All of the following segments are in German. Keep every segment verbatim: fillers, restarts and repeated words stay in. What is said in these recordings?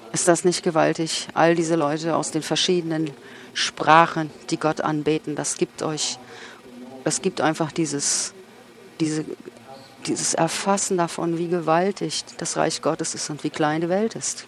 Ist das nicht gewaltig? All diese Leute aus den verschiedenen Sprachen, die Gott anbeten, das gibt euch, das gibt einfach dieses, diese, dieses Erfassen davon, wie gewaltig das Reich Gottes ist und wie klein die Welt ist.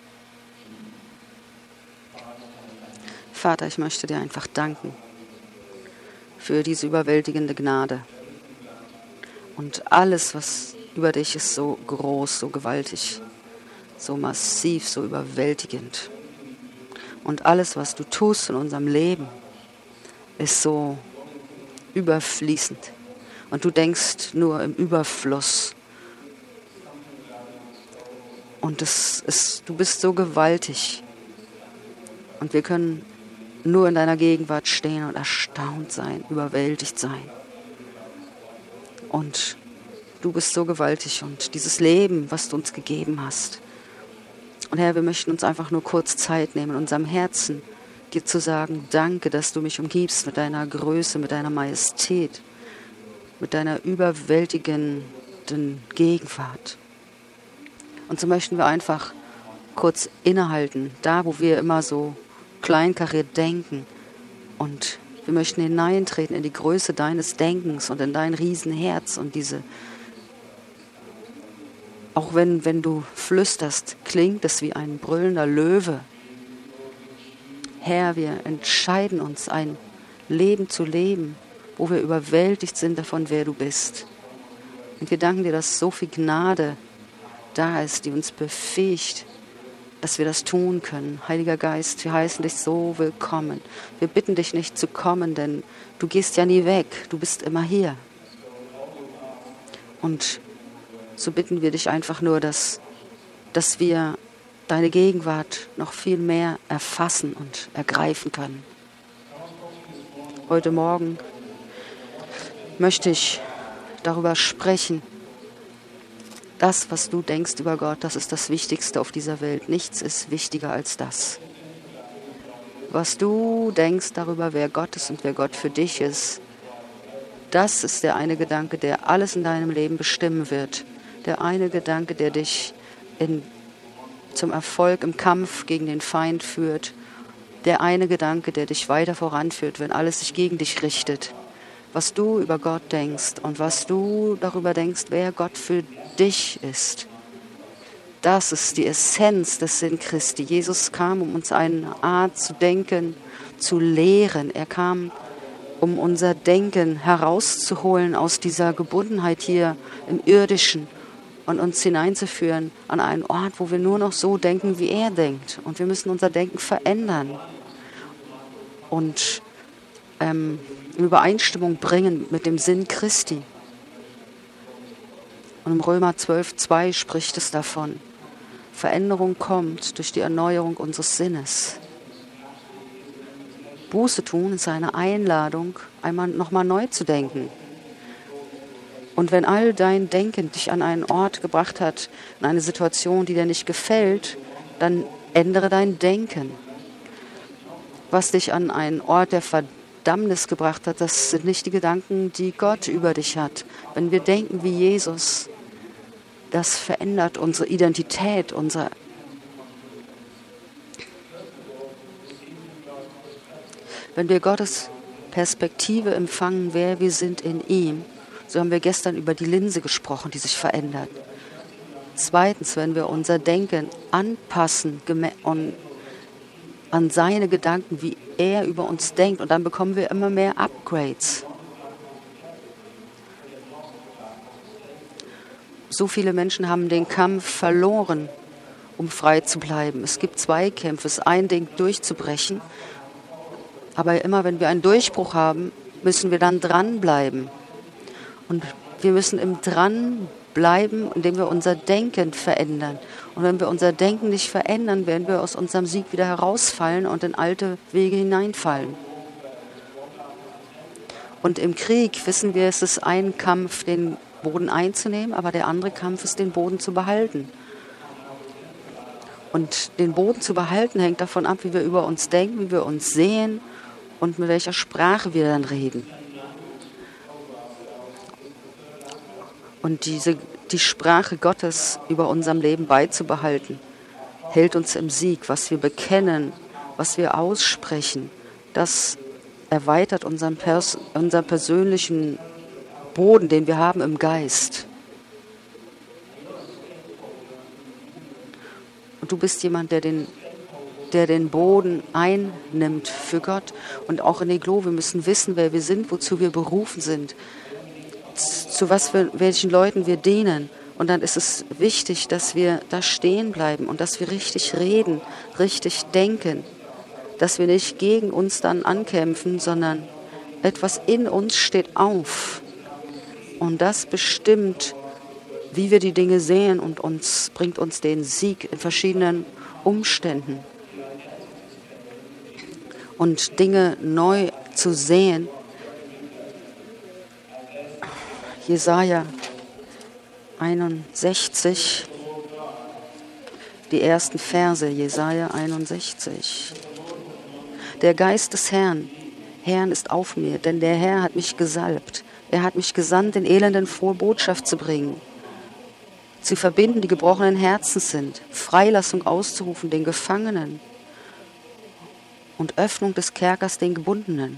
Vater, ich möchte dir einfach danken für diese überwältigende Gnade. Und alles, was über dich ist, so groß, so gewaltig, so massiv, so überwältigend. Und alles, was du tust in unserem Leben, ist so überfließend. Und du denkst nur im Überfluss. Und es ist, du bist so gewaltig. Und wir können nur in deiner Gegenwart stehen und erstaunt sein, überwältigt sein. Und du bist so gewaltig und dieses Leben, was du uns gegeben hast. Und Herr, wir möchten uns einfach nur kurz Zeit nehmen, in unserem Herzen dir zu sagen, danke, dass du mich umgibst mit deiner Größe, mit deiner Majestät, mit deiner überwältigenden Gegenwart. Und so möchten wir einfach kurz innehalten, da wo wir immer so kleinkariert denken. Und wir möchten hineintreten in die Größe deines Denkens und in dein Riesenherz und diese, auch wenn, wenn du flüsterst, klingt es wie ein brüllender Löwe. Herr, wir entscheiden uns, ein Leben zu leben, wo wir überwältigt sind davon, wer du bist. Und wir danken dir, dass so viel Gnade da ist, die uns befähigt, dass wir das tun können. Heiliger Geist, wir heißen dich so willkommen. Wir bitten dich nicht zu kommen, denn du gehst ja nie weg. Du bist immer hier. Und so bitten wir dich einfach nur, dass, dass wir deine Gegenwart noch viel mehr erfassen und ergreifen können. Heute Morgen möchte ich darüber sprechen, das, was du denkst über Gott, das ist das Wichtigste auf dieser Welt. Nichts ist wichtiger als das. Was du denkst darüber, wer Gott ist und wer Gott für dich ist, das ist der eine Gedanke, der alles in deinem Leben bestimmen wird. Der eine Gedanke, der dich in, zum Erfolg im Kampf gegen den Feind führt. Der eine Gedanke, der dich weiter voranführt, wenn alles sich gegen dich richtet. Was du über Gott denkst und was du darüber denkst, wer Gott für dich ist. Das ist die Essenz des Sinn Christi. Jesus kam, um uns eine Art zu denken, zu lehren. Er kam, um unser Denken herauszuholen aus dieser Gebundenheit hier im Irdischen und uns hineinzuführen an einen Ort, wo wir nur noch so denken, wie er denkt. Und wir müssen unser Denken verändern und ähm, in Übereinstimmung bringen mit dem Sinn Christi. Und im Römer zwölf zwei spricht es davon. Veränderung kommt durch die Erneuerung unseres Sinnes. Buße tun ist eine Einladung, einmal nochmal neu zu denken. Und wenn all dein Denken dich an einen Ort gebracht hat, in eine Situation, die dir nicht gefällt, dann ändere dein Denken. Was dich an einen Ort der Verdammnis gebracht hat, das sind nicht die Gedanken, die Gott über dich hat. Wenn wir denken wie Jesus, das verändert unsere Identität, unser Wenn wir Gottes Perspektive empfangen, wer wir sind in ihm, so haben wir gestern über die Linse gesprochen, die sich verändert. Zweitens, wenn wir unser Denken anpassen an seine Gedanken, wie er über uns denkt, und dann bekommen wir immer mehr Upgrades. So viele Menschen haben den Kampf verloren, um frei zu bleiben. Es gibt zwei Kämpfe, es ist ein Ding durchzubrechen, aber immer wenn wir einen Durchbruch haben, müssen wir dann dranbleiben. Und wir müssen im Dranbleiben, indem wir unser Denken verändern. Und wenn wir unser Denken nicht verändern, werden wir aus unserem Sieg wieder herausfallen und in alte Wege hineinfallen. Und im Krieg wissen wir, es ist ein Kampf, den Boden einzunehmen, aber der andere Kampf ist, den Boden zu behalten. Und den Boden zu behalten hängt davon ab, wie wir über uns denken, wie wir uns sehen und mit welcher Sprache wir dann reden. Und diese, die Sprache Gottes über unserem Leben beizubehalten, hält uns im Sieg. Was wir bekennen, was wir aussprechen, das erweitert unseren, Pers- unseren persönlichen Boden, den wir haben im Geist. Und du bist jemand, der den, der den Boden einnimmt für Gott. Und auch in Iglo, wir müssen wissen, wer wir sind, wozu wir berufen sind, zu was für welchen Leuten wir dienen. Und dann ist es wichtig, dass wir da stehen bleiben und dass wir richtig reden, richtig denken, dass wir nicht gegen uns dann ankämpfen, sondern etwas in uns steht auf. Und das bestimmt, wie wir die Dinge sehen und uns bringt uns den Sieg in verschiedenen Umständen. Und Dinge neu zu sehen. Jesaja einundsechzig, die ersten Verse, Jesaja einundsechzig. Der Geist des Herrn, Herrn ist auf mir, denn der Herr hat mich gesalbt. Er hat mich gesandt, den Elenden frohe Botschaft zu bringen, zu verbinden, die gebrochenen Herzens sind, Freilassung auszurufen den Gefangenen und Öffnung des Kerkers den Gebundenen.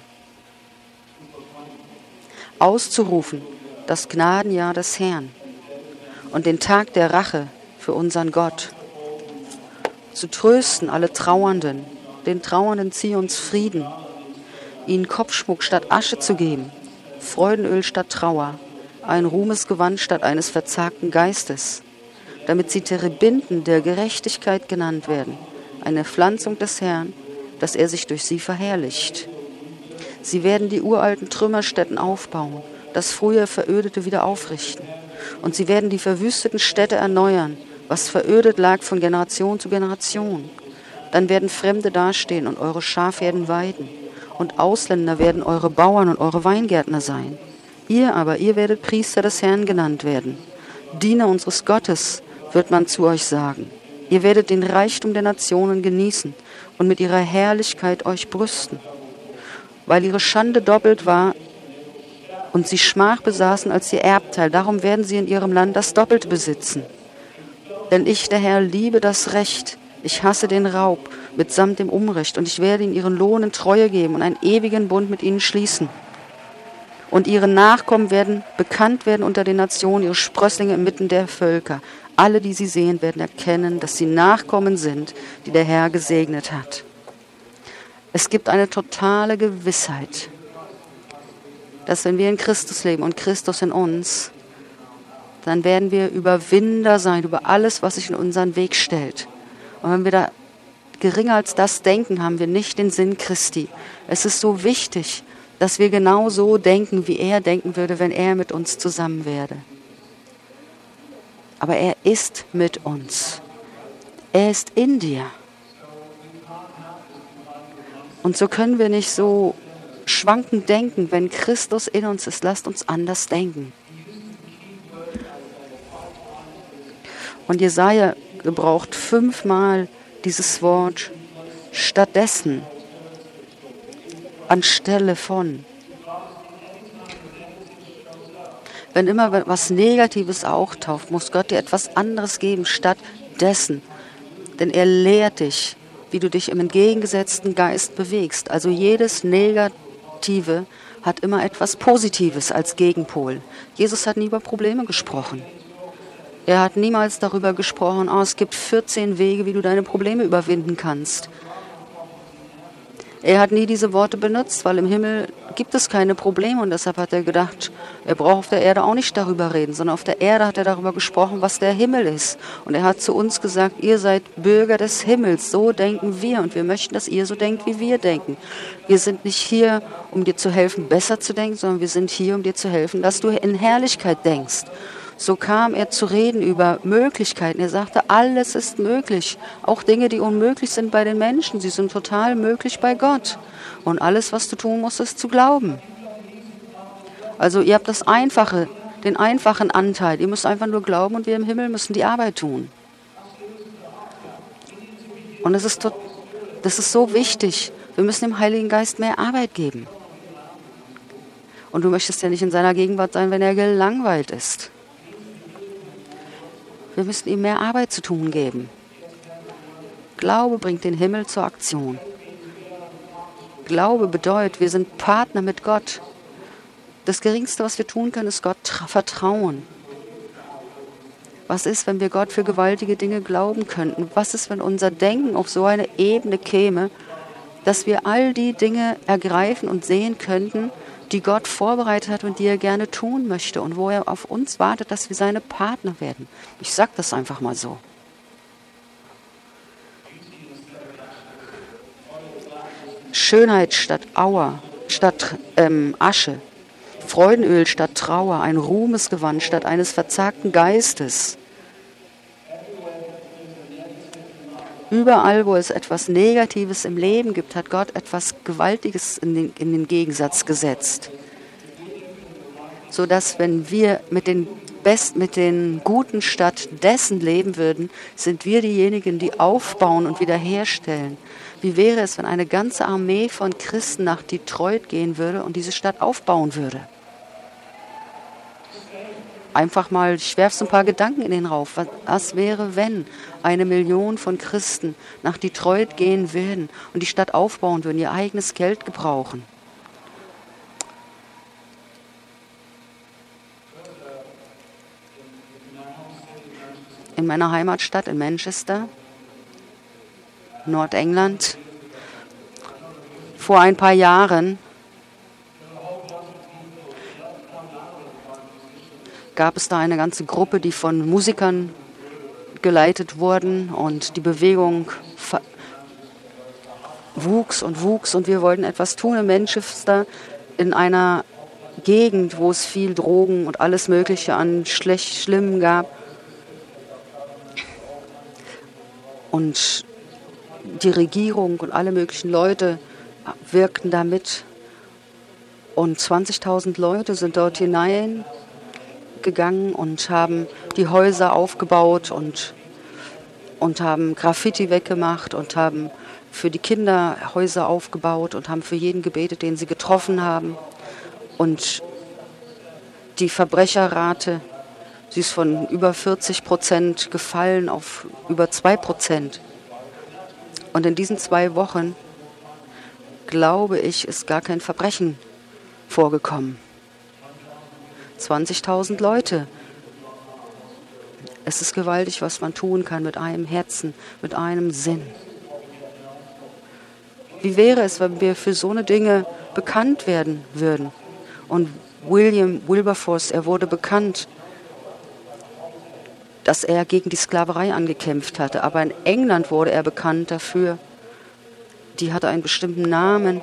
Auszurufen das Gnadenjahr des Herrn und den Tag der Rache für unseren Gott. Zu trösten alle Trauernden, den Trauernden Zions Frieden, ihnen Kopfschmuck statt Asche zu geben, Freudenöl statt Trauer, ein Ruhmesgewand statt eines verzagten Geistes, damit sie Terebinden der Gerechtigkeit genannt werden, eine Pflanzung des Herrn, dass er sich durch sie verherrlicht. Sie werden die uralten Trümmerstätten aufbauen, das früher Verödete wieder aufrichten. Und sie werden die verwüsteten Städte erneuern, was verödet lag von Generation zu Generation. Dann werden Fremde dastehen und eure Schafherden weiden. Und Ausländer werden eure Bauern und eure Weingärtner sein. Ihr aber, ihr werdet Priester des Herrn genannt werden. Diener unseres Gottes wird man zu euch sagen. Ihr werdet den Reichtum der Nationen genießen und mit ihrer Herrlichkeit euch brüsten. Weil ihre Schande doppelt war und sie Schmach besaßen als ihr Erbteil, darum werden sie in ihrem Land das Doppelte besitzen. Denn ich, der Herr, liebe das Recht, ich hasse den Raub mitsamt dem Unrecht, und ich werde ihnen ihren Lohn in Treue geben und einen ewigen Bund mit ihnen schließen. Und ihre Nachkommen werden bekannt werden unter den Nationen, ihre Sprösslinge inmitten der Völker. Alle, die sie sehen, werden erkennen, dass sie Nachkommen sind, die der Herr gesegnet hat. Es gibt eine totale Gewissheit, dass wenn wir in Christus leben und Christus in uns, dann werden wir Überwinder sein über alles, was sich in unseren Weg stellt. Und wenn wir da geringer als das denken, haben wir nicht den Sinn Christi. Es ist so wichtig, dass wir genau so denken, wie er denken würde, wenn er mit uns zusammen wäre. Aber er ist mit uns. Er ist in dir. Und so können wir nicht so schwankend denken. Wenn Christus in uns ist, lasst uns anders denken. Und Jesaja gebraucht fünfmal dieses Wort stattdessen, anstelle von. Wenn immer was Negatives auftaucht, muss Gott dir etwas anderes geben stattdessen. Denn er lehrt dich, wie du dich im entgegengesetzten Geist bewegst. Also jedes Negative hat immer etwas Positives als Gegenpol. Jesus hat nie über Probleme gesprochen. Er hat niemals darüber gesprochen, oh, es gibt vierzehn Wege, wie du deine Probleme überwinden kannst. Er hat nie diese Worte benutzt, weil im Himmel gibt es keine Probleme. Und deshalb hat er gedacht, er braucht auf der Erde auch nicht darüber reden, sondern auf der Erde hat er darüber gesprochen, was der Himmel ist. Und er hat zu uns gesagt, ihr seid Bürger des Himmels, so denken wir. Und wir möchten, dass ihr so denkt, wie wir denken. Wir sind nicht hier, um dir zu helfen, besser zu denken, sondern wir sind hier, um dir zu helfen, dass du in Herrlichkeit denkst. So kam er zu reden über Möglichkeiten. Er sagte, alles ist möglich. Auch Dinge, die unmöglich sind bei den Menschen, sie sind total möglich bei Gott. Und alles, was du tun musst, ist zu glauben. Also ihr habt das Einfache, den einfachen Anteil. Ihr müsst einfach nur glauben und wir im Himmel müssen die Arbeit tun. Und das ist, das ist so wichtig. Wir müssen dem Heiligen Geist mehr Arbeit geben. Und du möchtest ja nicht in seiner Gegenwart sein, wenn er gelangweilt ist. Wir müssen ihm mehr Arbeit zu tun geben. Glaube bringt den Himmel zur Aktion. Glaube bedeutet, wir sind Partner mit Gott. Das Geringste, was wir tun können, ist Gott vertrauen. Was ist, wenn wir Gott für gewaltige Dinge glauben könnten? Was ist, wenn unser Denken auf so eine Ebene käme, dass wir all die Dinge ergreifen und sehen könnten, die Gott vorbereitet hat und die er gerne tun möchte und wo er auf uns wartet, dass wir seine Partner werden? Ich sage das einfach mal so. Schönheit statt Auer, statt ähm, Asche, Freudenöl statt Trauer, ein Ruhmesgewand statt eines verzagten Geistes. Überall, wo es etwas Negatives im Leben gibt, hat Gott etwas Gewaltiges in den, in den Gegensatz gesetzt. Sodass, wenn wir mit den Best, mit den Guten stattdessen leben würden, sind wir diejenigen, die aufbauen und wiederherstellen. Wie wäre es, wenn eine ganze Armee von Christen nach Detroit gehen würde und diese Stadt aufbauen würde? Einfach mal, ich werfe so ein paar Gedanken in den Raum. Was, was wäre, wenn eine Million von Christen nach Detroit gehen würden und die Stadt aufbauen würden, ihr eigenes Geld gebrauchen? In meiner Heimatstadt in Manchester, Nordengland, vor ein paar Jahren gab es da eine ganze Gruppe, die von Musikern geleitet wurden und die Bewegung wuchs und wuchs und wir wollten etwas tun in Manchester, in einer Gegend, wo es viel Drogen und alles Mögliche an schlecht, Schlimmem gab. Und die Regierung und alle möglichen Leute wirkten da mit. Und zwanzigtausend Leute sind dort hineingegangen und haben die Häuser aufgebaut und, und haben Graffiti weggemacht und haben für die Kinder Häuser aufgebaut und haben für jeden gebetet, den sie getroffen haben. Und die Verbrecherrate, sie ist von über vierzig Prozent gefallen auf über zwei Prozent. Und in diesen zwei Wochen, glaube ich, ist gar kein Verbrechen vorgekommen. zwanzigtausend Leute. Es ist gewaltig, was man tun kann mit einem Herzen, mit einem Sinn. Wie wäre es, wenn wir für so eine Dinge bekannt werden würden? Und William Wilberforce, er wurde bekannt, dass er gegen die Sklaverei angekämpft hatte. Aber in England wurde er bekannt dafür. Die hatte einen bestimmten Namen.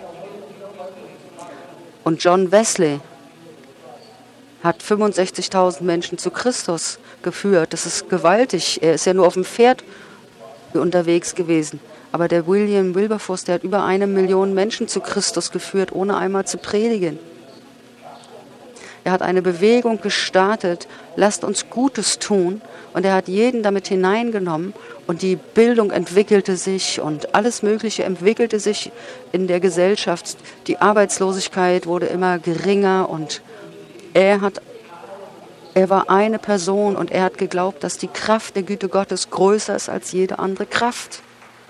Und John Wesley hat fünfundsechzigtausend Menschen zu Christus geführt. Das ist gewaltig. Er ist ja nur auf dem Pferd unterwegs gewesen. Aber der William Wilberforce, der hat über eine Million Menschen zu Christus geführt, ohne einmal zu predigen. Er hat eine Bewegung gestartet, lasst uns Gutes tun. Und er hat jeden damit hineingenommen und die Bildung entwickelte sich und alles Mögliche entwickelte sich in der Gesellschaft. Die Arbeitslosigkeit wurde immer geringer und er hat, er war eine Person und er hat geglaubt, dass die Kraft der Güte Gottes größer ist als jede andere Kraft.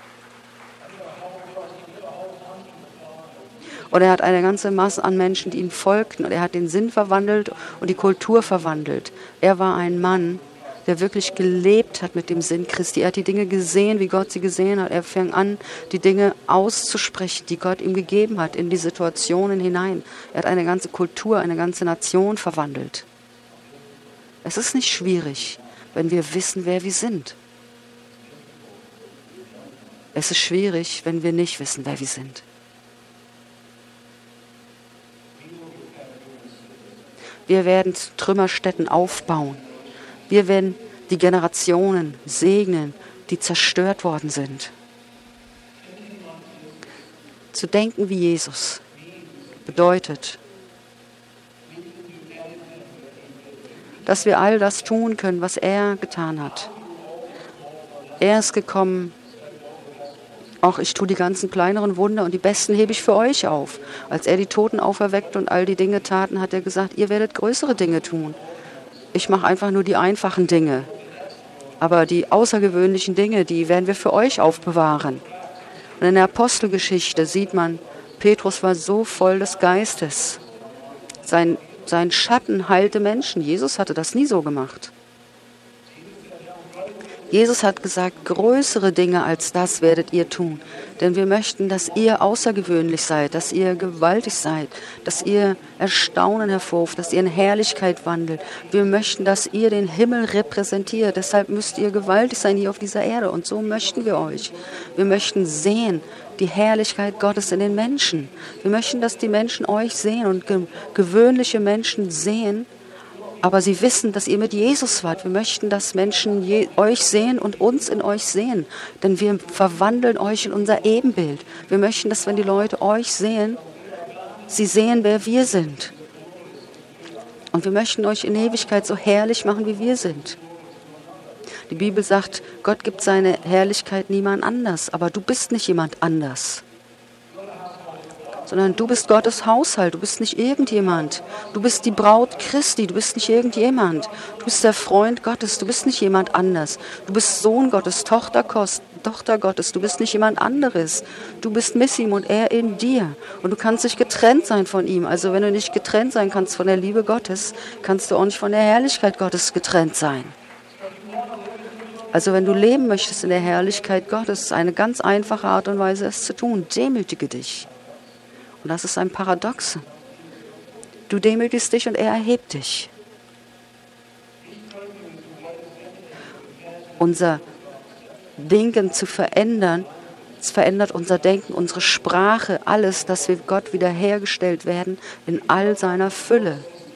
Und er hat eine ganze Masse an Menschen, die ihm folgten. Und er hat den Sinn verwandelt und die Kultur verwandelt. Er war ein Mann, der wirklich gelebt hat mit dem Sinn Christi. Er hat die Dinge gesehen, wie Gott sie gesehen hat. Er fing an, die Dinge auszusprechen, die Gott ihm gegeben hat, in die Situationen hinein. Er hat eine ganze Kultur, eine ganze Nation verwandelt. Es ist nicht schwierig, wenn wir wissen, wer wir sind. Es ist schwierig, wenn wir nicht wissen, wer wir sind. Wir werden Trümmerstätten aufbauen. Wir werden die Generationen segnen, die zerstört worden sind. Zu denken wie Jesus bedeutet, dass wir all das tun können, was er getan hat. Er ist gekommen, auch ich tue die ganzen kleineren Wunder und die besten hebe ich für euch auf. Als er die Toten auferweckte und all die Dinge taten, hat er gesagt, ihr werdet größere Dinge tun. Ich mache einfach nur die einfachen Dinge. Aber die außergewöhnlichen Dinge, die werden wir für euch aufbewahren. Und in der Apostelgeschichte sieht man, Petrus war so voll des Geistes. Sein, sein Schatten heilte Menschen. Jesus hatte das nie so gemacht. Jesus hat gesagt, größere Dinge als das werdet ihr tun. Denn wir möchten, dass ihr außergewöhnlich seid, dass ihr gewaltig seid, dass ihr Erstaunen hervorruft, dass ihr in Herrlichkeit wandelt. Wir möchten, dass ihr den Himmel repräsentiert. Deshalb müsst ihr gewaltig sein hier auf dieser Erde. Und so möchten wir euch. Wir möchten sehen die Herrlichkeit Gottes in den Menschen. Wir möchten, dass die Menschen euch sehen und ge- gewöhnliche Menschen sehen, aber sie wissen, dass ihr mit Jesus wart. Wir möchten, dass Menschen je, euch sehen und uns in euch sehen. Denn wir verwandeln euch in unser Ebenbild. Wir möchten, dass wenn die Leute euch sehen, sie sehen, wer wir sind. Und wir möchten euch in Ewigkeit so herrlich machen, wie wir sind. Die Bibel sagt, Gott gibt seine Herrlichkeit niemand anders. Aber du bist nicht jemand anders. Sondern du bist Gottes Haushalt, du bist nicht irgendjemand. Du bist die Braut Christi, du bist nicht irgendjemand. Du bist der Freund Gottes, du bist nicht jemand anders. Du bist Sohn Gottes, Tochter, Tochter Gottes, du bist nicht jemand anderes. Du bist mit ihm und er in dir. Und du kannst nicht getrennt sein von ihm. Also wenn du nicht getrennt sein kannst von der Liebe Gottes, kannst du auch nicht von der Herrlichkeit Gottes getrennt sein. Also wenn du leben möchtest in der Herrlichkeit Gottes, ist eine ganz einfache Art und Weise, es zu tun. Demütige dich. Und das ist ein Paradox. Du demütigst dich und er erhebt dich. Unser Denken zu verändern, es verändert unser Denken, unsere Sprache, alles, dass wir Gott wiederhergestellt werden in all seiner Fülle.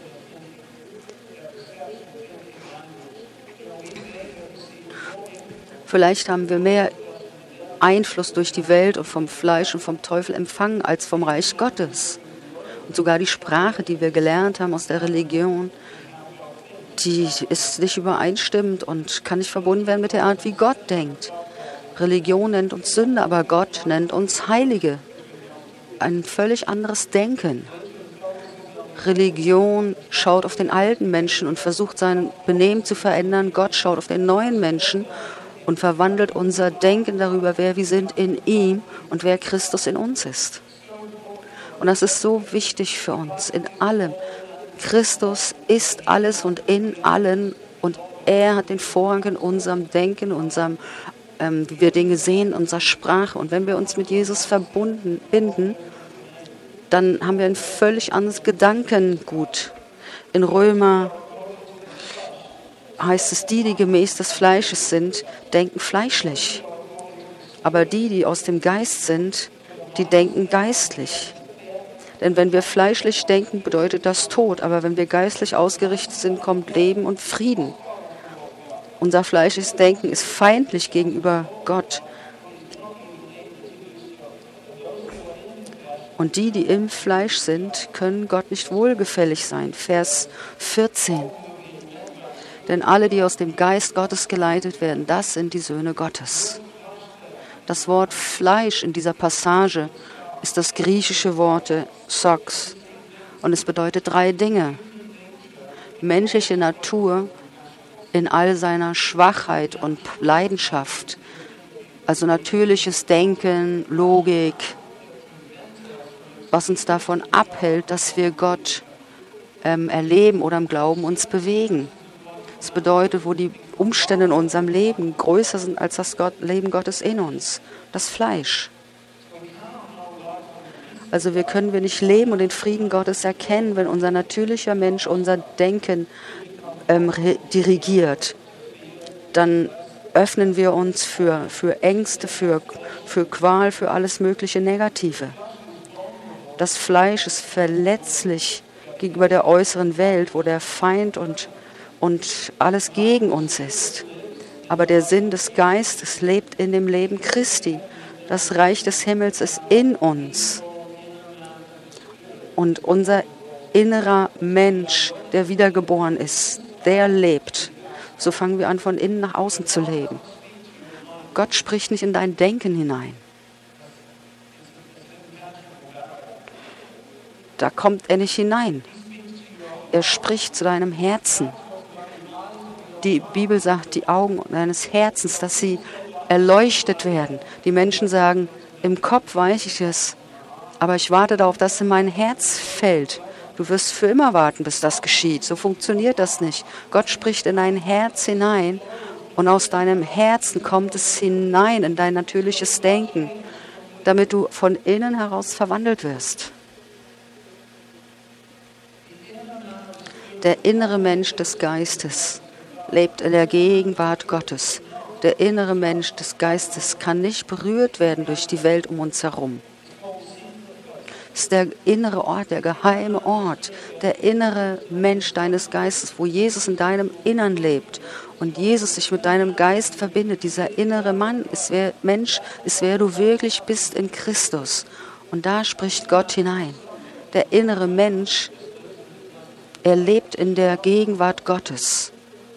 Vielleicht haben wir mehr Einfluss durch die Welt und vom Fleisch und vom Teufel empfangen als vom Reich Gottes. Und sogar die Sprache, die wir gelernt haben aus der Religion, die ist nicht übereinstimmend und kann nicht verbunden werden mit der Art, wie Gott denkt. Religion nennt uns Sünder, aber Gott nennt uns Heilige. Ein völlig anderes Denken. Religion schaut auf den alten Menschen und versucht sein Benehmen zu verändern. Gott schaut auf den neuen Menschen und verwandelt unser Denken darüber, wer wir sind in ihm und wer Christus in uns ist. Und das ist so wichtig für uns, in allem. Christus ist alles und in allen und er hat den Vorrang in unserem Denken, unserem, ähm, wie wir Dinge sehen, unserer Sprache. Und wenn wir uns mit Jesus verbunden binden, dann haben wir ein völlig anderes Gedankengut. In Römer heißt es, die, die gemäß des Fleisches sind, denken fleischlich. Aber die, die aus dem Geist sind, die denken geistlich. Denn wenn wir fleischlich denken, bedeutet das Tod. Aber wenn wir geistlich ausgerichtet sind, kommt Leben und Frieden. Unser fleischliches Denken ist feindlich gegenüber Gott. Und die, die im Fleisch sind, können Gott nicht wohlgefällig sein. Vers vierzehn. Denn alle, die aus dem Geist Gottes geleitet werden, das sind die Söhne Gottes. Das Wort Fleisch in dieser Passage ist das griechische Wort Sox. Und es bedeutet drei Dinge. Menschliche Natur in all seiner Schwachheit und Leidenschaft. Also natürliches Denken, Logik, was uns davon abhält, dass wir Gott ähm, erleben oder im Glauben uns bewegen. Das bedeutet, wo die Umstände in unserem Leben größer sind als das Gott, Leben Gottes in uns. Das Fleisch. Also wir können wir nicht leben und den Frieden Gottes erkennen, wenn unser natürlicher Mensch unser Denken ähm, dirigiert. Dann öffnen wir uns für, für Ängste, für, für Qual, für alles mögliche Negative. Das Fleisch ist verletzlich gegenüber der äußeren Welt, wo der Feind und und alles gegen uns ist. Aber der Sinn des Geistes lebt in dem Leben Christi. Das Reich des Himmels ist in uns. Und unser innerer Mensch, der wiedergeboren ist, der lebt. So fangen wir an, von innen nach außen zu leben. Gott spricht nicht in dein Denken hinein. Da kommt er nicht hinein. Er spricht zu deinem Herzen. Die Bibel sagt, die Augen deines Herzens, dass sie erleuchtet werden. Die Menschen sagen, im Kopf weiß ich es, aber ich warte darauf, dass es in mein Herz fällt. Du wirst für immer warten, bis das geschieht. So funktioniert das nicht. Gott spricht in dein Herz hinein und aus deinem Herzen kommt es hinein in dein natürliches Denken, damit du von innen heraus verwandelt wirst. Der innere Mensch des Geistes lebt in der Gegenwart Gottes. Der innere Mensch des Geistes kann nicht berührt werden durch die Welt um uns herum. Es ist der innere Ort, der geheime Ort, der innere Mensch deines Geistes, wo Jesus in deinem Innern lebt und Jesus sich mit deinem Geist verbindet. Dieser innere Mann ist wer, Mensch ist, wer du wirklich bist in Christus. Und da spricht Gott hinein. Der innere Mensch, er lebt in der Gegenwart Gottes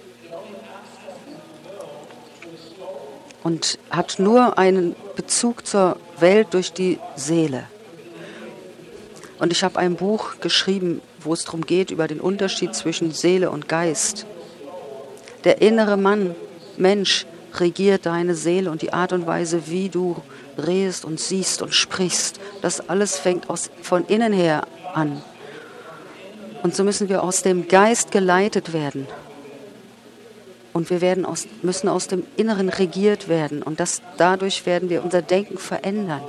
und hat nur einen Bezug zur Welt durch die Seele. Und ich habe ein Buch geschrieben, wo es darum geht, über den Unterschied zwischen Seele und Geist. Der innere Mann, Mensch, regiert deine Seele und die Art und Weise, wie du redest und siehst und sprichst. Das alles fängt aus, von innen her an. Und so müssen wir aus dem Geist geleitet werden. Und wir werden aus, müssen aus dem Inneren regiert werden. Und das, dadurch werden wir unser Denken verändern.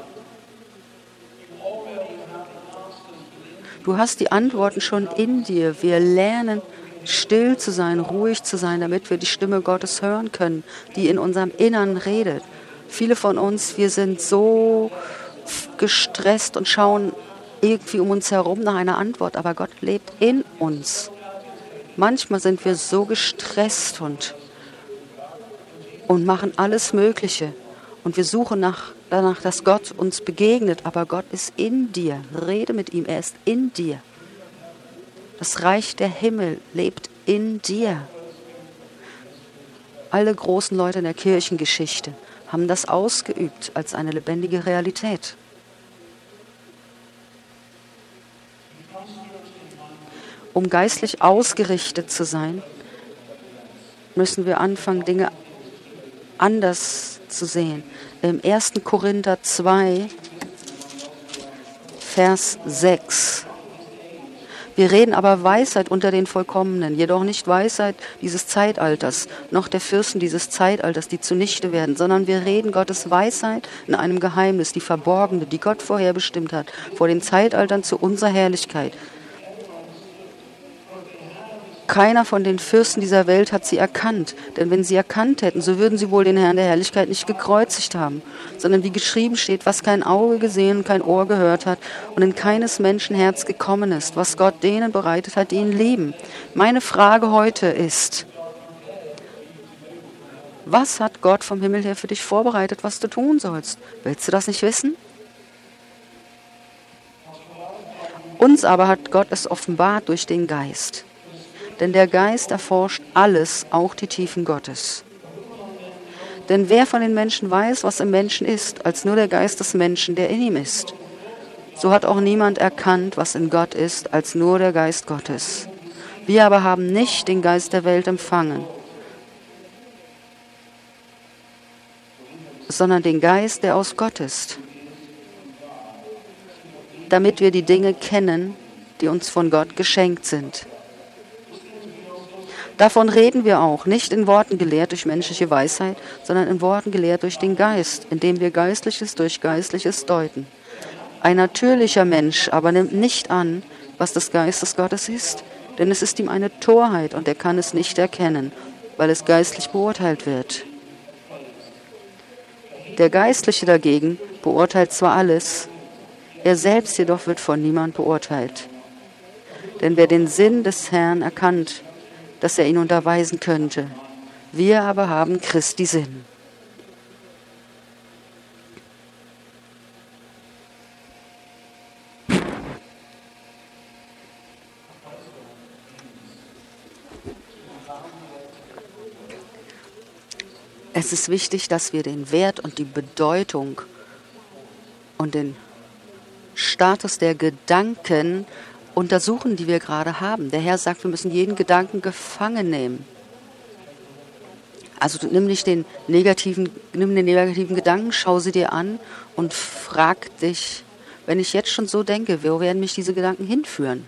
Du hast die Antworten schon in dir. Wir lernen, still zu sein, ruhig zu sein, damit wir die Stimme Gottes hören können, die in unserem Innern redet. Viele von uns, wir sind so gestresst und schauen irgendwie um uns herum nach einer Antwort, aber Gott lebt in uns. Manchmal sind wir so gestresst und, und machen alles Mögliche. Und wir suchen nach, danach, dass Gott uns begegnet, aber Gott ist in dir. Rede mit ihm, er ist in dir. Das Reich der Himmel lebt in dir. Alle großen Leute in der Kirchengeschichte haben das ausgeübt als eine lebendige Realität. Um geistlich ausgerichtet zu sein, müssen wir anfangen, Dinge anders zu sehen. Im ersten Korinther zwei, Vers sechs. Wir reden aber Weisheit unter den Vollkommenen, jedoch nicht Weisheit dieses Zeitalters, noch der Fürsten dieses Zeitalters, die zunichte werden, sondern wir reden Gottes Weisheit in einem Geheimnis, die verborgene, die Gott vorherbestimmt hat, vor den Zeitaltern zu unserer Herrlichkeit. Keiner von den Fürsten dieser Welt hat sie erkannt, denn wenn sie erkannt hätten, so würden sie wohl den Herrn der Herrlichkeit nicht gekreuzigt haben, sondern wie geschrieben steht, was kein Auge gesehen und kein Ohr gehört hat und in keines Menschen Herz gekommen ist, was Gott denen bereitet hat, die ihn lieben. Meine Frage heute ist, was hat Gott vom Himmel her für dich vorbereitet, was du tun sollst? Willst du das nicht wissen? Uns aber hat Gott es offenbart durch den Geist. Denn der Geist erforscht alles, auch die Tiefen Gottes. Denn wer von den Menschen weiß, was im Menschen ist, als nur der Geist des Menschen, der in ihm ist? So hat auch niemand erkannt, was in Gott ist, als nur der Geist Gottes. Wir aber haben nicht den Geist der Welt empfangen, sondern den Geist, der aus Gott ist, damit wir die Dinge kennen, die uns von Gott geschenkt sind. Davon reden wir auch, nicht in Worten gelehrt durch menschliche Weisheit, sondern in Worten gelehrt durch den Geist, indem wir Geistliches durch Geistliches deuten. Ein natürlicher Mensch aber nimmt nicht an, was des Geistes Gottes ist, denn es ist ihm eine Torheit und er kann es nicht erkennen, weil es geistlich beurteilt wird. Der Geistliche dagegen beurteilt zwar alles, er selbst jedoch wird von niemand beurteilt. Denn wer den Sinn des Herrn erkannt, dass er ihn unterweisen könnte. Wir aber haben Christi Sinn. Es ist wichtig, dass wir den Wert und die Bedeutung und den Status der Gedanken untersuchen, die wir gerade haben. Der Herr sagt, wir müssen jeden Gedanken gefangen nehmen. Also du nimm nicht den negativen, nimm den negativen Gedanken, schau sie dir an und frag dich, wenn ich jetzt schon so denke, wo werden mich diese Gedanken hinführen?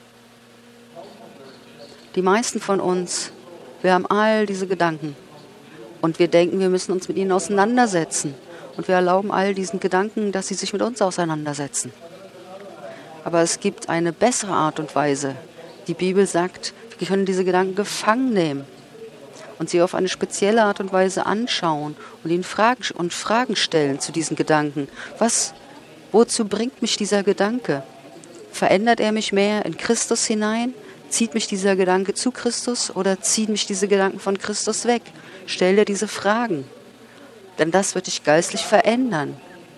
Die meisten von uns, wir haben all diese Gedanken und wir denken, wir müssen uns mit ihnen auseinandersetzen. Und wir erlauben all diesen Gedanken, dass sie sich mit uns auseinandersetzen. Aber es gibt eine bessere Art und Weise. Die Bibel sagt, wir können diese Gedanken gefangen nehmen und sie auf eine spezielle Art und Weise anschauen und ihnen Fragen, und Fragen stellen zu diesen Gedanken. Was, wozu bringt mich dieser Gedanke? Verändert er mich mehr in Christus hinein? Zieht mich dieser Gedanke zu Christus oder zieht mich diese Gedanken von Christus weg? Stell dir diese Fragen, denn das wird dich geistlich verändern.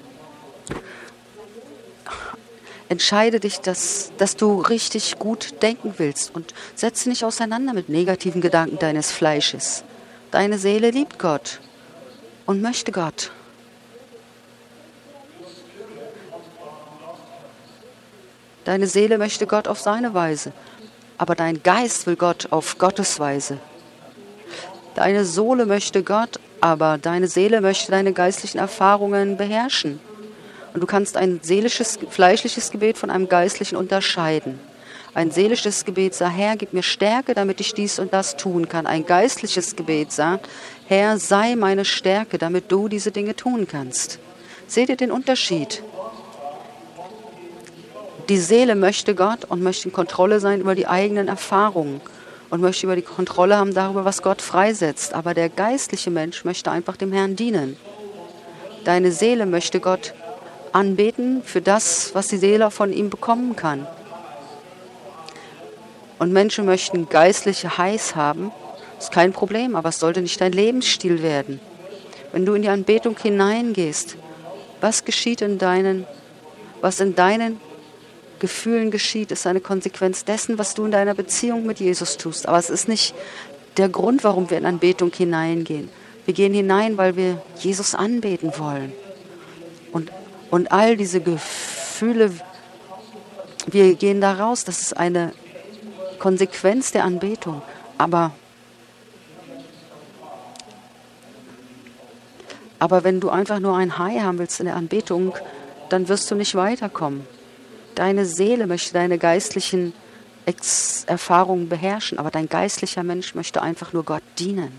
Entscheide dich, dass, dass du richtig gut denken willst und setze nicht auseinander mit negativen Gedanken deines Fleisches. Deine Seele liebt Gott und möchte Gott. Deine Seele möchte Gott auf seine Weise, aber dein Geist will Gott auf Gottes Weise. Deine Sohle möchte Gott, aber deine Seele möchte deine geistlichen Erfahrungen beherrschen. Und du kannst ein seelisches, fleischliches Gebet von einem geistlichen unterscheiden. Ein seelisches Gebet sagt, Herr, gib mir Stärke, damit ich dies und das tun kann. Ein geistliches Gebet sagt, Herr, sei meine Stärke, damit du diese Dinge tun kannst. Seht ihr den Unterschied? Die Seele möchte Gott und möchte in Kontrolle sein über die eigenen Erfahrungen und möchte über die Kontrolle haben darüber, was Gott freisetzt. Aber der geistliche Mensch möchte einfach dem Herrn dienen. Deine Seele möchte Gott anbeten für das, was die Seele von ihm bekommen kann. Und Menschen möchten geistliche Highs haben, ist kein Problem, aber es sollte nicht dein Lebensstil werden. Wenn du in die Anbetung hineingehst, was geschieht in deinen, was in deinen Gefühlen geschieht, ist eine Konsequenz dessen, was du in deiner Beziehung mit Jesus tust. Aber es ist nicht der Grund, warum wir in Anbetung hineingehen. Wir gehen hinein, weil wir Jesus anbeten wollen. Und, und all diese Gefühle, wir gehen da raus, das ist eine Konsequenz der Anbetung. Aber, aber wenn du einfach nur ein High haben willst in der Anbetung, dann wirst du nicht weiterkommen. Deine Seele möchte deine geistlichen Ex- Erfahrungen beherrschen, aber dein geistlicher Mensch möchte einfach nur Gott dienen.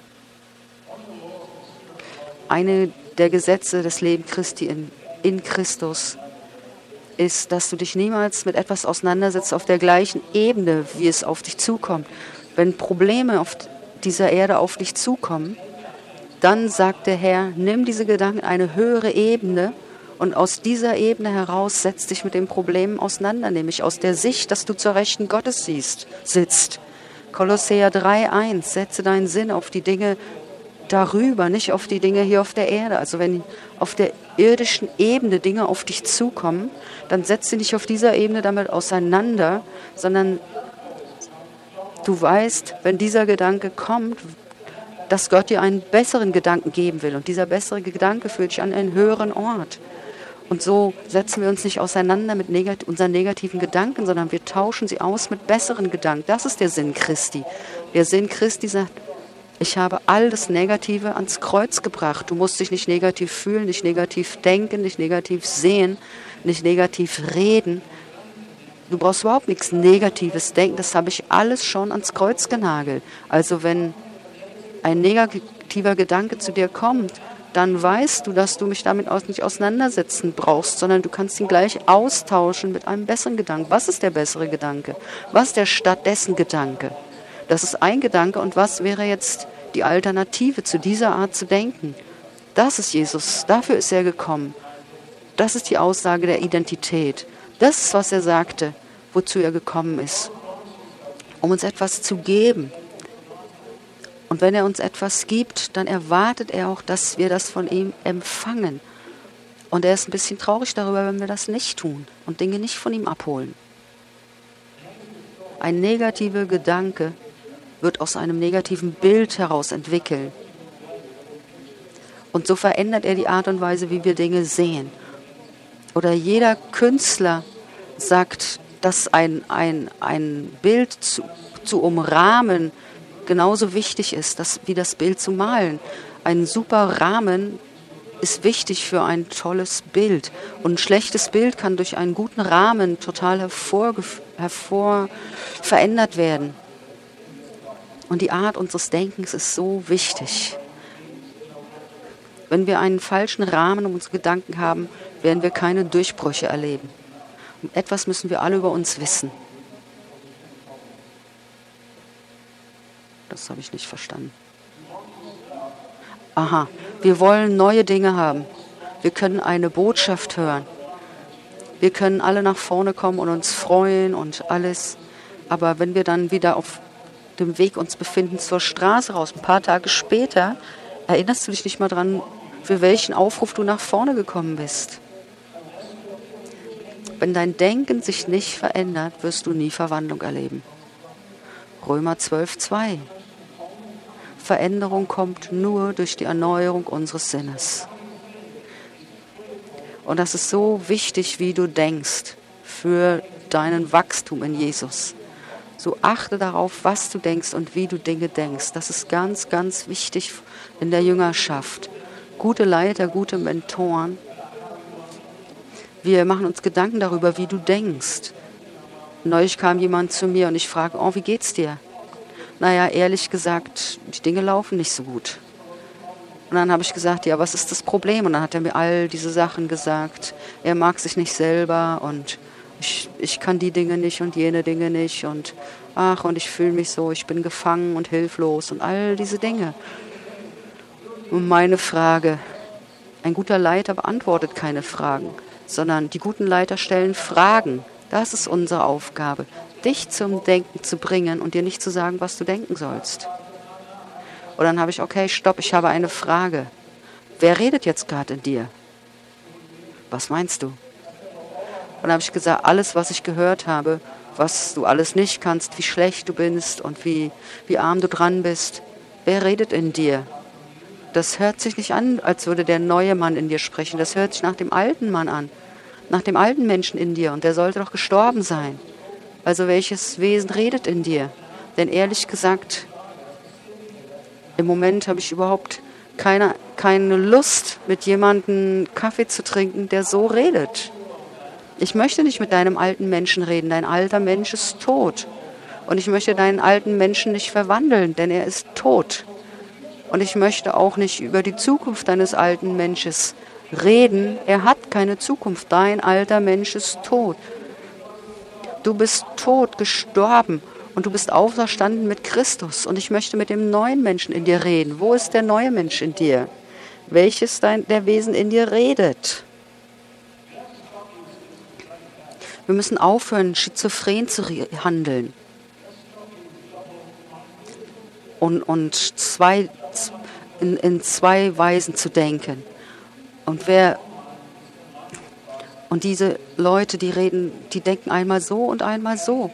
Eine der Gesetze des Lebens Christi in, in Christus ist, dass du dich niemals mit etwas auseinandersetzt auf der gleichen Ebene, wie es auf dich zukommt. Wenn Probleme auf dieser Erde auf dich zukommen, dann sagt der Herr, nimm diese Gedanken in eine höhere Ebene und aus dieser Ebene heraus setz dich mit den Problemen auseinander, nämlich aus der Sicht, dass du zur Rechten Gottes siehst, sitzt. Kolosseer drei eins, setze deinen Sinn auf die Dinge darüber, nicht auf die Dinge hier auf der Erde. Also wenn auf der irdischen Ebene Dinge auf dich zukommen, dann setz sie nicht auf dieser Ebene damit auseinander, sondern du weißt, wenn dieser Gedanke kommt, dass Gott dir einen besseren Gedanken geben will. Und dieser bessere Gedanke führt dich an einen höheren Ort. Und so setzen wir uns nicht auseinander mit negat- unseren negativen Gedanken, sondern wir tauschen sie aus mit besseren Gedanken. Das ist der Sinn Christi. Der Sinn Christi sagt, ich habe all das Negative ans Kreuz gebracht. Du musst dich nicht negativ fühlen, nicht negativ denken, nicht negativ sehen, nicht negativ reden. Du brauchst überhaupt nichts Negatives denken. Das habe ich alles schon ans Kreuz genagelt. Also wenn ein negativer Gedanke zu dir kommt, dann weißt du, dass du mich damit auch nicht auseinandersetzen brauchst, sondern du kannst ihn gleich austauschen mit einem besseren Gedanken. Was ist der bessere Gedanke? Was ist der stattdessen Gedanke? Das ist ein Gedanke und was wäre jetzt die Alternative zu dieser Art zu denken? Das ist Jesus, dafür ist er gekommen. Das ist die Aussage der Identität. Das ist, was er sagte, wozu er gekommen ist, um uns etwas zu geben. Und wenn er uns etwas gibt, dann erwartet er auch, dass wir das von ihm empfangen. Und er ist ein bisschen traurig darüber, wenn wir das nicht tun und Dinge nicht von ihm abholen. Ein negativer Gedanke wird aus einem negativen Bild heraus entwickeln. Und so verändert er die Art und Weise, wie wir Dinge sehen. Oder jeder Künstler sagt, dass ein, ein, ein Bild zu, zu umrahmen genauso wichtig ist, dass, wie das Bild zu malen. Ein super Rahmen ist wichtig für ein tolles Bild. Und ein schlechtes Bild kann durch einen guten Rahmen total hervor, hervor verändert werden. Und die Art unseres Denkens ist so wichtig. Wenn wir einen falschen Rahmen um unsere Gedanken haben, werden wir keine Durchbrüche erleben. Und etwas müssen wir alle über uns wissen. Das habe ich nicht verstanden. Aha, wir wollen neue Dinge haben. Wir können eine Botschaft hören. Wir können alle nach vorne kommen und uns freuen und alles. Aber wenn wir dann wieder auf dem Weg uns befinden zur Straße raus, ein paar Tage später, erinnerst du dich nicht mal dran, für welchen Aufruf du nach vorne gekommen bist. Wenn dein Denken sich nicht verändert, wirst du nie Verwandlung erleben. Römer zwölf, zwei. Veränderung kommt nur durch die Erneuerung unseres Sinnes. Und das ist so wichtig, wie du denkst, für deinen Wachstum in Jesus. So achte darauf, was du denkst und wie du Dinge denkst. Das ist ganz, ganz wichtig in der Jüngerschaft. Gute Leiter, gute Mentoren. Wir machen uns Gedanken darüber, wie du denkst. Neulich kam jemand zu mir und ich frage, oh, wie geht's dir? Naja, ehrlich gesagt, die Dinge laufen nicht so gut. Und dann habe ich gesagt, ja, was ist das Problem? Und dann hat er mir all diese Sachen gesagt. Er mag sich nicht selber und ich, ich kann die Dinge nicht und jene Dinge nicht. Und ach, und ich fühle mich so, ich bin gefangen und hilflos und all diese Dinge. Und meine Frage, ein guter Leiter beantwortet keine Fragen, sondern die guten Leiter stellen Fragen. Das ist unsere Aufgabe, dich zum Denken zu bringen und dir nicht zu sagen, was du denken sollst. Und dann habe ich, okay, stopp, ich habe eine Frage. Wer redet jetzt gerade in dir? Was meinst du? Und dann habe ich gesagt, alles, was ich gehört habe, was du alles nicht kannst, wie schlecht du bist und wie, wie arm du dran bist, wer redet in dir? Das hört sich nicht an, als würde der neue Mann in dir sprechen. Das hört sich nach dem alten Mann an, nach dem alten Menschen in dir. Und der sollte doch gestorben sein. Also welches Wesen redet in dir? Denn ehrlich gesagt, im Moment habe ich überhaupt keine, keine Lust, mit jemandem Kaffee zu trinken, der so redet. Ich möchte nicht mit deinem alten Menschen reden. Dein alter Mensch ist tot. Und ich möchte deinen alten Menschen nicht verwandeln, denn er ist tot. Und ich möchte auch nicht über die Zukunft deines alten Menschen reden. Er hat keine Zukunft. Dein alter Mensch ist tot. Du bist tot, gestorben und du bist auferstanden mit Christus. Und ich möchte mit dem neuen Menschen in dir reden. Wo ist der neue Mensch in dir? Welches dein, der Wesen in dir redet? Wir müssen aufhören, schizophren zu handeln. Und, und zwei, in, in zwei Weisen zu denken. Und wer und diese Leute, die reden, die denken einmal so und einmal so.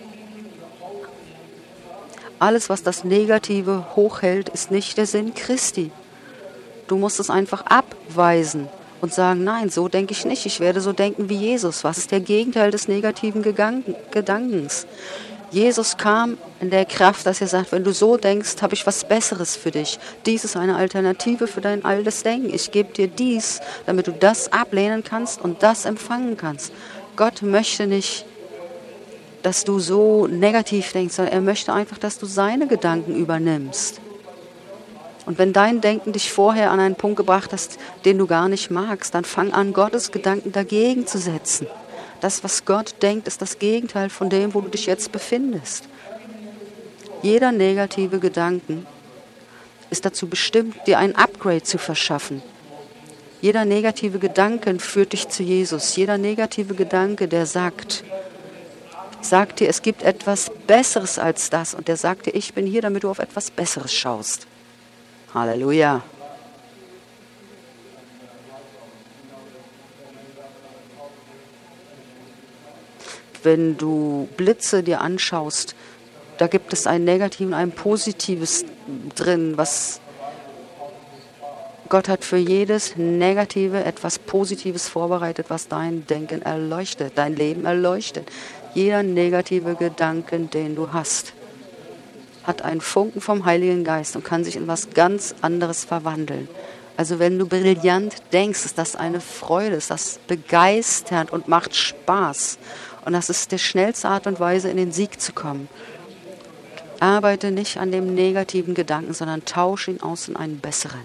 Alles, was das Negative hochhält, ist nicht der Sinn Christi. Du musst es einfach abweisen und sagen, nein, so denke ich nicht. Ich werde so denken wie Jesus. Was ist der Gegenteil des negativen Gedankens? Jesus kam in der Kraft, dass er sagt, wenn du so denkst, habe ich was Besseres für dich. Dies ist eine Alternative für dein altes Denken. Ich gebe dir dies, damit du das ablehnen kannst und das empfangen kannst. Gott möchte nicht, dass du so negativ denkst, sondern er möchte einfach, dass du seine Gedanken übernimmst. Und wenn dein Denken dich vorher an einen Punkt gebracht hast, den du gar nicht magst, dann fang an, Gottes Gedanken dagegen zu setzen. Das, was Gott denkt, ist das Gegenteil von dem, wo du dich jetzt befindest. Jeder negative Gedanke ist dazu bestimmt, dir ein Upgrade zu verschaffen. Jeder negative Gedanke führt dich zu Jesus. Jeder negative Gedanke, der sagt, sagt dir, es gibt etwas Besseres als das. Und der sagt dir, ich bin hier, damit du auf etwas Besseres schaust. Halleluja. Wenn du Blitze dir anschaust, da gibt es ein Negatives und ein Positives drin, was Gott hat für jedes Negative etwas Positives vorbereitet, was dein Denken erleuchtet, dein Leben erleuchtet. Jeder negative Gedanke, den du hast. hat einen Funken vom Heiligen Geist und kann sich in was ganz anderes verwandeln. Also wenn du brillant denkst, ist das eine Freude, ist das begeisternd und macht Spaß. Und das ist die schnellste Art und Weise, in den Sieg zu kommen. Arbeite nicht an dem negativen Gedanken, sondern tausche ihn aus in einen besseren.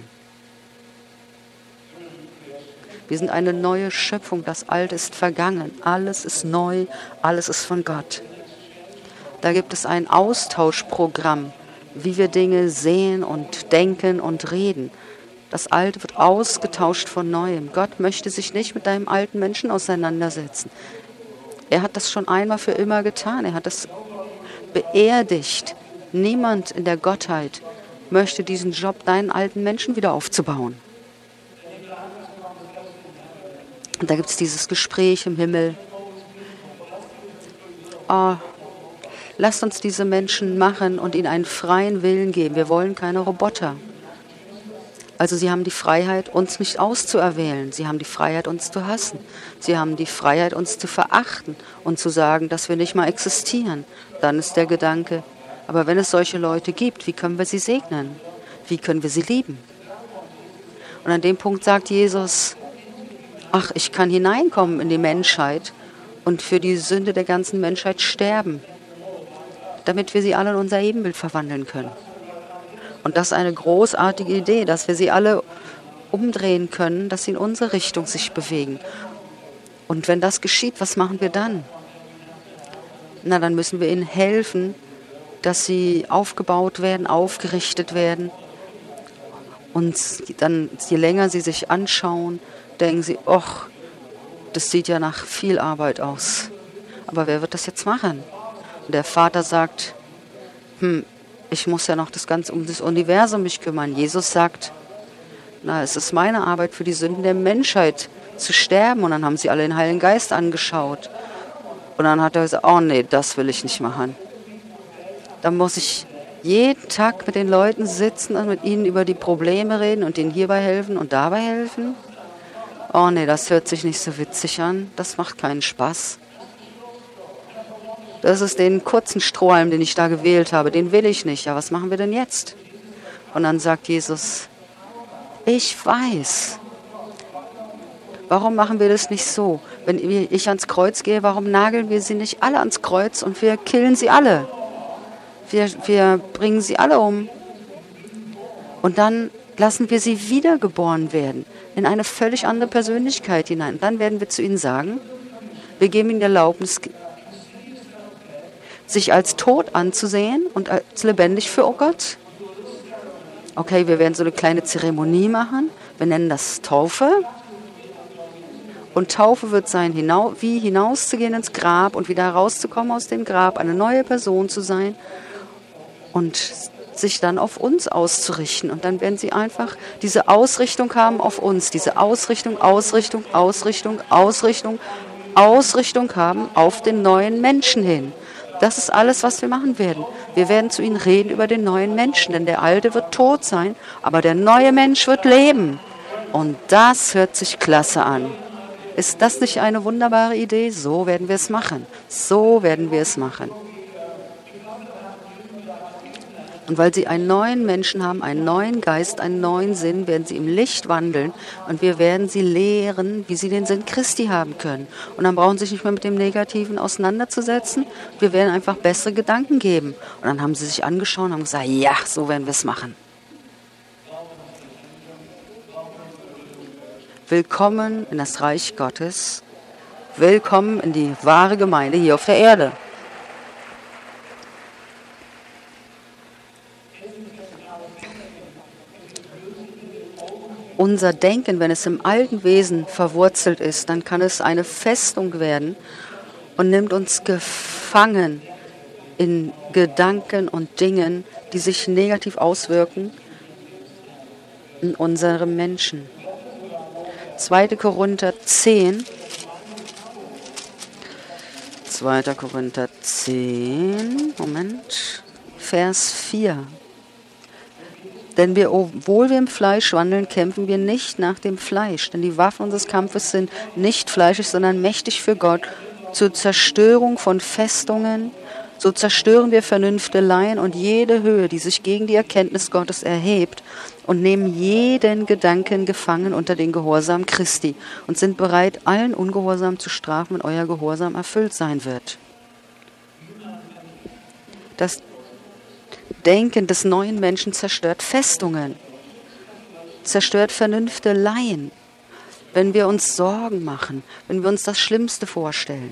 Wir sind eine neue Schöpfung, das Alte ist vergangen, alles ist neu, alles ist von Gott. Da gibt es ein Austauschprogramm, wie wir Dinge sehen und denken und reden. Das Alte wird ausgetauscht von Neuem. Gott möchte sich nicht mit deinem alten Menschen auseinandersetzen. Er hat das schon einmal für immer getan. Er hat das beerdigt. Niemand in der Gottheit möchte diesen Job, deinen alten Menschen wieder aufzubauen. Und da gibt es dieses Gespräch im Himmel. Oh, lasst uns diese Menschen machen und ihnen einen freien Willen geben. Wir wollen keine Roboter. Also sie haben die Freiheit, uns nicht auszuerwählen. Sie haben die Freiheit, uns zu hassen. Sie haben die Freiheit, uns zu verachten und zu sagen, dass wir nicht mal existieren. Dann ist der Gedanke, aber wenn es solche Leute gibt, wie können wir sie segnen? Wie können wir sie lieben? Und an dem Punkt sagt Jesus, ach, ich kann hineinkommen in die Menschheit und für die Sünde der ganzen Menschheit sterben, damit wir sie alle in unser Ebenbild verwandeln können. Und das ist eine großartige Idee, dass wir sie alle umdrehen können, dass sie in unsere Richtung sich bewegen. Und wenn das geschieht, was machen wir dann? Na, dann müssen wir ihnen helfen, dass sie aufgebaut werden, aufgerichtet werden. Und dann, je länger sie sich anschauen, denken sie, ach, das sieht ja nach viel Arbeit aus. Aber wer wird das jetzt machen? Und der Vater sagt, hm, ich muss ja noch das ganze um das Universum mich kümmern. Jesus sagt, na, es ist meine Arbeit für die Sünden der Menschheit zu sterben. Und dann haben sie alle den Heiligen Geist angeschaut. Und dann hat er gesagt, oh nee, das will ich nicht machen. Dann muss ich jeden Tag mit den Leuten sitzen und mit ihnen über die Probleme reden und ihnen hierbei helfen und dabei helfen. Oh nee, das hört sich nicht so witzig an. Das macht keinen Spaß. Das ist den kurzen Strohhalm, den ich da gewählt habe. Den will ich nicht. Ja, was machen wir denn jetzt? Und dann sagt Jesus, ich weiß. Warum machen wir das nicht so? Wenn ich ans Kreuz gehe, warum nageln wir sie nicht alle ans Kreuz und wir killen sie alle? Wir, wir bringen sie alle um. Und dann lassen wir sie wiedergeboren werden, in eine völlig andere Persönlichkeit hinein. Und dann werden wir zu ihnen sagen, wir geben ihnen die Erlaubnis, sich als tot anzusehen und als lebendig für Gott. Okay, wir werden so eine kleine Zeremonie machen. Wir nennen das Taufe. Und Taufe wird sein, hinau- wie hinauszugehen ins Grab und wieder herauszukommen aus dem Grab, eine neue Person zu sein und sich dann auf uns auszurichten. Und dann werden sie einfach diese Ausrichtung haben auf uns, diese Ausrichtung, Ausrichtung, Ausrichtung, Ausrichtung, Ausrichtung haben auf den neuen Menschen hin. Das ist alles, was wir machen werden. Wir werden zu ihnen reden über den neuen Menschen, denn der Alte wird tot sein, aber der neue Mensch wird leben. Und das hört sich klasse an. Ist das nicht eine wunderbare Idee? So werden wir es machen. So werden wir es machen. Und weil sie einen neuen Menschen haben, einen neuen Geist, einen neuen Sinn, werden sie im Licht wandeln und wir werden sie lehren, wie sie den Sinn Christi haben können. Und dann brauchen sie sich nicht mehr mit dem Negativen auseinanderzusetzen. Wir werden einfach bessere Gedanken geben. Und dann haben sie sich angeschaut und haben gesagt, ja, so werden wir es machen. Willkommen in das Reich Gottes. Willkommen in die wahre Gemeinde hier auf der Erde. Unser Denken, wenn es im alten Wesen verwurzelt ist, dann kann es eine Festung werden und nimmt uns gefangen in Gedanken und Dingen, die sich negativ auswirken in unserem Menschen. zweiter Korinther zehn. zweiter Korinther zehn, Moment, Vers vier. Denn wir, obwohl wir im Fleisch wandeln, kämpfen wir nicht nach dem Fleisch. Denn die Waffen unseres Kampfes sind nicht fleischig, sondern mächtig für Gott zur Zerstörung von Festungen, So zerstören wir Vernünfteleien und jede Höhe, die sich gegen die Erkenntnis Gottes erhebt, und nehmen jeden Gedanken gefangen unter den Gehorsam Christi und sind bereit, allen Ungehorsam zu strafen, wenn euer Gehorsam erfüllt sein wird. Das Denken des neuen Menschen zerstört Festungen, zerstört Vernünfteleien, wenn wir uns Sorgen machen, wenn wir uns das Schlimmste vorstellen.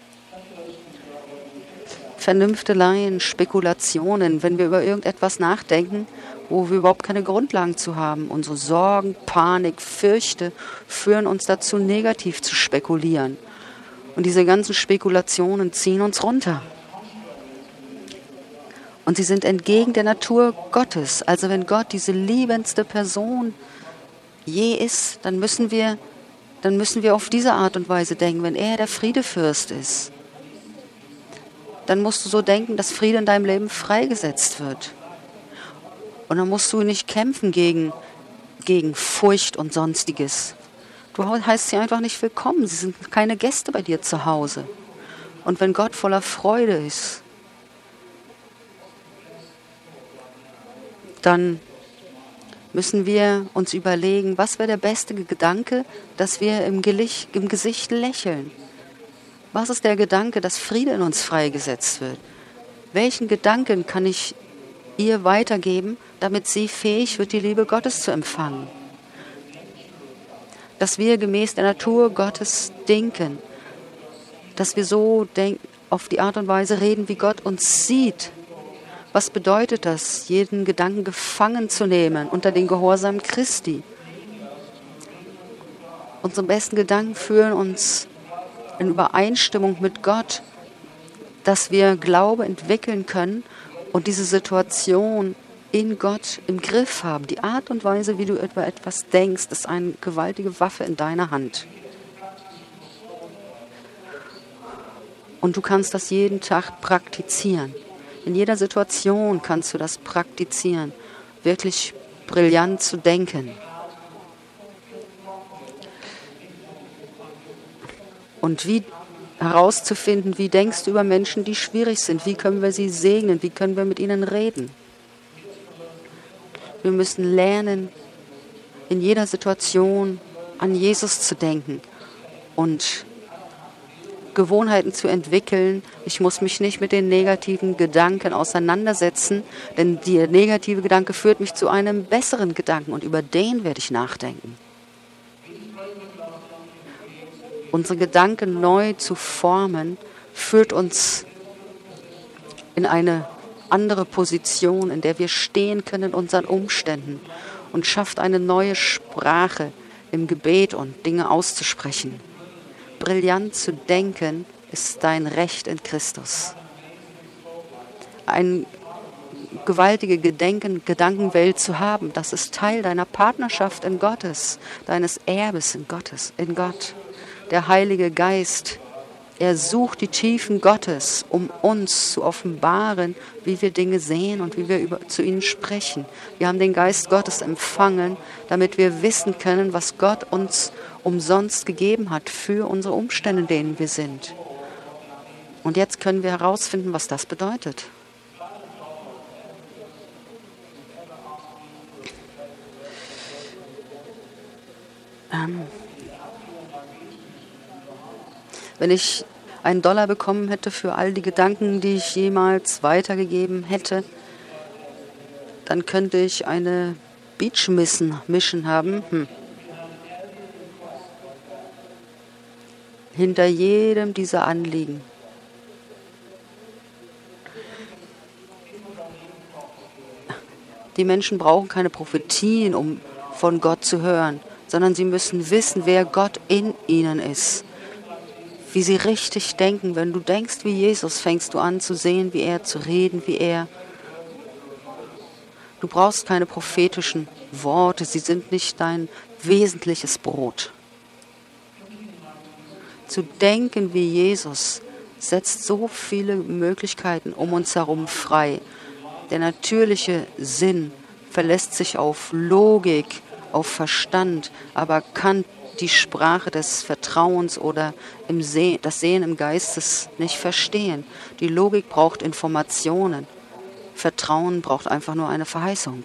Vernünfteleien, Spekulationen, wenn wir über irgendetwas nachdenken, wo wir überhaupt keine Grundlagen zu haben. Unsere Sorgen, Panik, Fürchte führen uns dazu, negativ zu spekulieren. Und diese ganzen Spekulationen ziehen uns runter. Und sie sind entgegen der Natur Gottes. Also wenn Gott diese liebendste Person je ist, dann müssen wir, dann müssen wir auf diese Art und Weise denken, wenn er der Friedefürst ist. Dann musst du so denken, dass Friede in deinem Leben freigesetzt wird. Und dann musst du nicht kämpfen gegen, gegen Furcht und Sonstiges. Du heißt sie einfach nicht willkommen. Sie sind keine Gäste bei dir zu Hause. Und wenn Gott voller Freude ist, dann müssen wir uns überlegen, was wäre der beste Gedanke, dass wir im, Gelich, im Gesicht lächeln. Was ist der Gedanke, dass Friede in uns freigesetzt wird? Welchen Gedanken kann ich ihr weitergeben, damit sie fähig wird, die Liebe Gottes zu empfangen? Dass wir gemäß der Natur Gottes denken, dass wir so denk- auf die Art und Weise reden, wie Gott uns sieht. Was bedeutet das, jeden Gedanken gefangen zu nehmen unter den Gehorsam Christi? Unsere besten Gedanken führen uns in Übereinstimmung mit Gott, dass wir Glaube entwickeln können und diese Situation in Gott im Griff haben. Die Art und Weise, wie du über etwas denkst, ist eine gewaltige Waffe in deiner Hand. Und du kannst das jeden Tag praktizieren. In jeder Situation kannst du das praktizieren, wirklich brillant zu denken. Und wie herauszufinden, wie denkst du über Menschen, die schwierig sind? Wie können wir sie segnen? Wie können wir mit ihnen reden? Wir müssen lernen, in jeder Situation an Jesus zu denken und Gewohnheiten zu entwickeln. Ich muss mich nicht mit den negativen Gedanken auseinandersetzen, denn der negative Gedanke führt mich zu einem besseren Gedanken und über den werde ich nachdenken. Unsere Gedanken neu zu formen, führt uns in eine andere Position, in der wir stehen können in unseren Umständen und schafft eine neue Sprache im Gebet und Dinge auszusprechen. Brillant zu denken ist dein Recht in Christus. Eine gewaltige Gedenken, Gedankenwelt zu haben, das ist Teil deiner Partnerschaft in Gottes, deines Erbes in Gottes, in Gott. Der Heilige Geist, er sucht die Tiefen Gottes, um uns zu offenbaren, wie wir Dinge sehen und wie wir über, zu ihnen sprechen. Wir haben den Geist Gottes empfangen, damit wir wissen können, was Gott uns umsonst gegeben hat für unsere Umstände, in denen wir sind. Und jetzt können wir herausfinden, was das bedeutet. Ähm, wenn ich einen Dollar bekommen hätte für all die Gedanken, die ich jemals weitergegeben hätte, dann könnte ich eine Beach Mission haben. Hm. Hinter jedem dieser Anliegen. Die Menschen brauchen keine Prophetien, um von Gott zu hören, sondern sie müssen wissen, wer Gott in ihnen ist. Wie sie richtig denken. Wenn du denkst wie Jesus, fängst du an zu sehen, wie er, zu reden wie er. Du brauchst keine prophetischen Worte, sie sind nicht dein wesentliches Brot. Zu denken wie Jesus setzt so viele Möglichkeiten um uns herum frei. Der natürliche Sinn verlässt sich auf Logik, auf Verstand, aber kann die Sprache des Vertrauens oder im Seh- das Sehen im Geistes nicht verstehen. Die Logik braucht Informationen. Vertrauen braucht einfach nur eine Verheißung.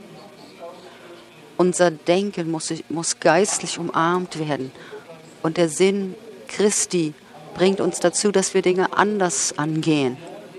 Unser Denken muss, sich- muss geistlich umarmt werden. Und der Sinn Christi bringt uns dazu, dass wir Dinge anders angehen.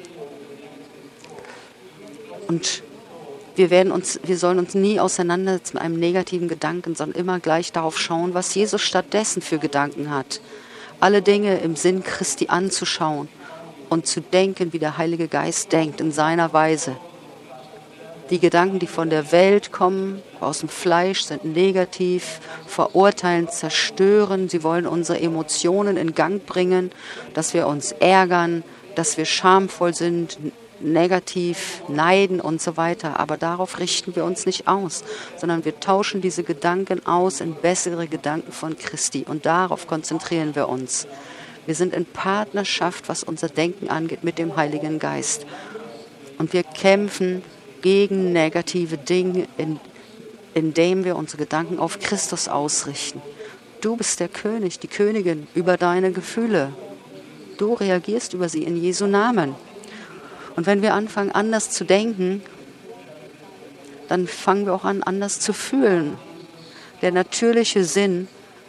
Und wir, werden uns, wir sollen uns nie auseinandersetzen mit einem negativen Gedanken, sondern immer gleich darauf schauen, was Jesus stattdessen für Gedanken hat. Alle Dinge im Sinn Christi anzuschauen und zu denken, wie der Heilige Geist denkt, in seiner Weise. Die Gedanken, die von der Welt kommen, aus dem Fleisch, sind negativ, verurteilen, zerstören. Sie wollen unsere Emotionen in Gang bringen, dass wir uns ärgern, dass wir schamvoll sind, negativ, neiden und so weiter. Aber darauf richten wir uns nicht aus, sondern wir tauschen diese Gedanken aus in bessere Gedanken von Christi. Und darauf konzentrieren wir uns. Wir sind in Partnerschaft, was unser Denken angeht, mit dem Heiligen Geist. Und wir kämpfen gegen negative Dinge, in, indem wir unsere Gedanken auf Christus ausrichten. Du bist der König, die Königin über deine Gefühle. Du reagierst über sie in Jesu Namen. Und wenn wir anfangen, anders zu denken, dann fangen wir auch an, anders zu fühlen. Der natürliche Sinn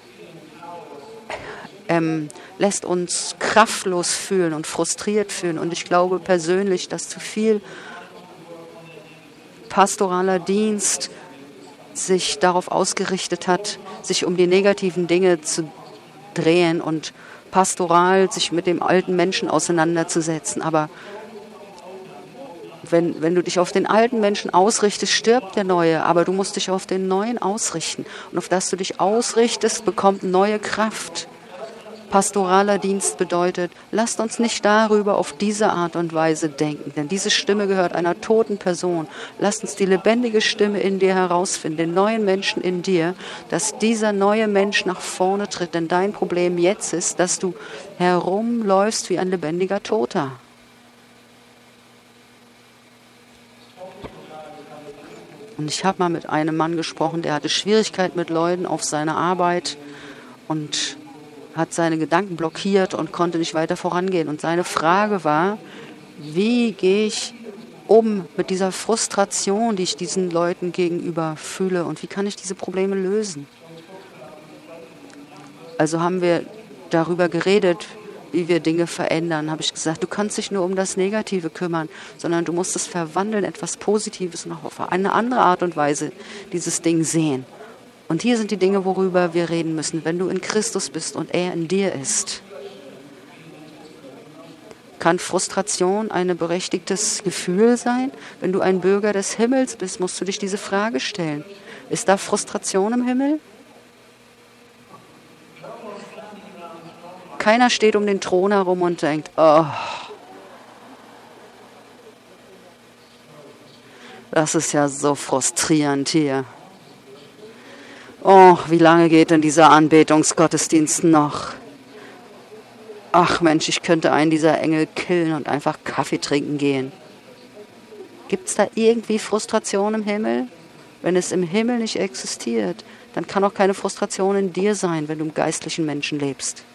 ähm, lässt uns kraftlos fühlen und frustriert fühlen. Und ich glaube persönlich, dass zu viel pastoraler Dienst sich darauf ausgerichtet hat, sich um die negativen Dinge zu drehen und pastoral sich mit dem alten Menschen auseinanderzusetzen. Aber wenn, wenn du dich auf den alten Menschen ausrichtest, stirbt der Neue, aber du musst dich auf den Neuen ausrichten. Und auf das du dich ausrichtest, bekommt neue Kraft. Pastoraler Dienst bedeutet, lasst uns nicht darüber auf diese Art und Weise denken, denn diese Stimme gehört einer toten Person. Lasst uns die lebendige Stimme in dir herausfinden, den neuen Menschen in dir, dass dieser neue Mensch nach vorne tritt. Denn dein Problem jetzt ist, dass du herumläufst wie ein lebendiger Toter. Und ich habe mal mit einem Mann gesprochen, der hatte Schwierigkeiten mit Leuten auf seiner Arbeit und hat seine Gedanken blockiert und konnte nicht weiter vorangehen. Und seine Frage war, wie gehe ich um mit dieser Frustration, die ich diesen Leuten gegenüber fühle und wie kann ich diese Probleme lösen? Also haben wir darüber geredet, wie wir Dinge verändern. Habe ich gesagt, du kannst dich nur um das Negative kümmern, sondern du musst es verwandeln, etwas Positives und auch auf eine andere Art und Weise dieses Ding sehen. Und hier sind die Dinge, worüber wir reden müssen. Wenn du in Christus bist und er in dir ist, kann Frustration ein berechtigtes Gefühl sein? Wenn du ein Bürger des Himmels bist, musst du dich diese Frage stellen. Ist da Frustration im Himmel? Keiner steht um den Thron herum und denkt, oh, das ist ja so frustrierend hier. Oh, wie lange geht denn dieser Anbetungsgottesdienst noch? Ach Mensch, ich könnte einen dieser Engel killen und einfach Kaffee trinken gehen. Gibt es da irgendwie Frustration im Himmel? Wenn es im Himmel nicht existiert, dann kann auch keine Frustration in dir sein, wenn du im geistlichen Menschen lebst.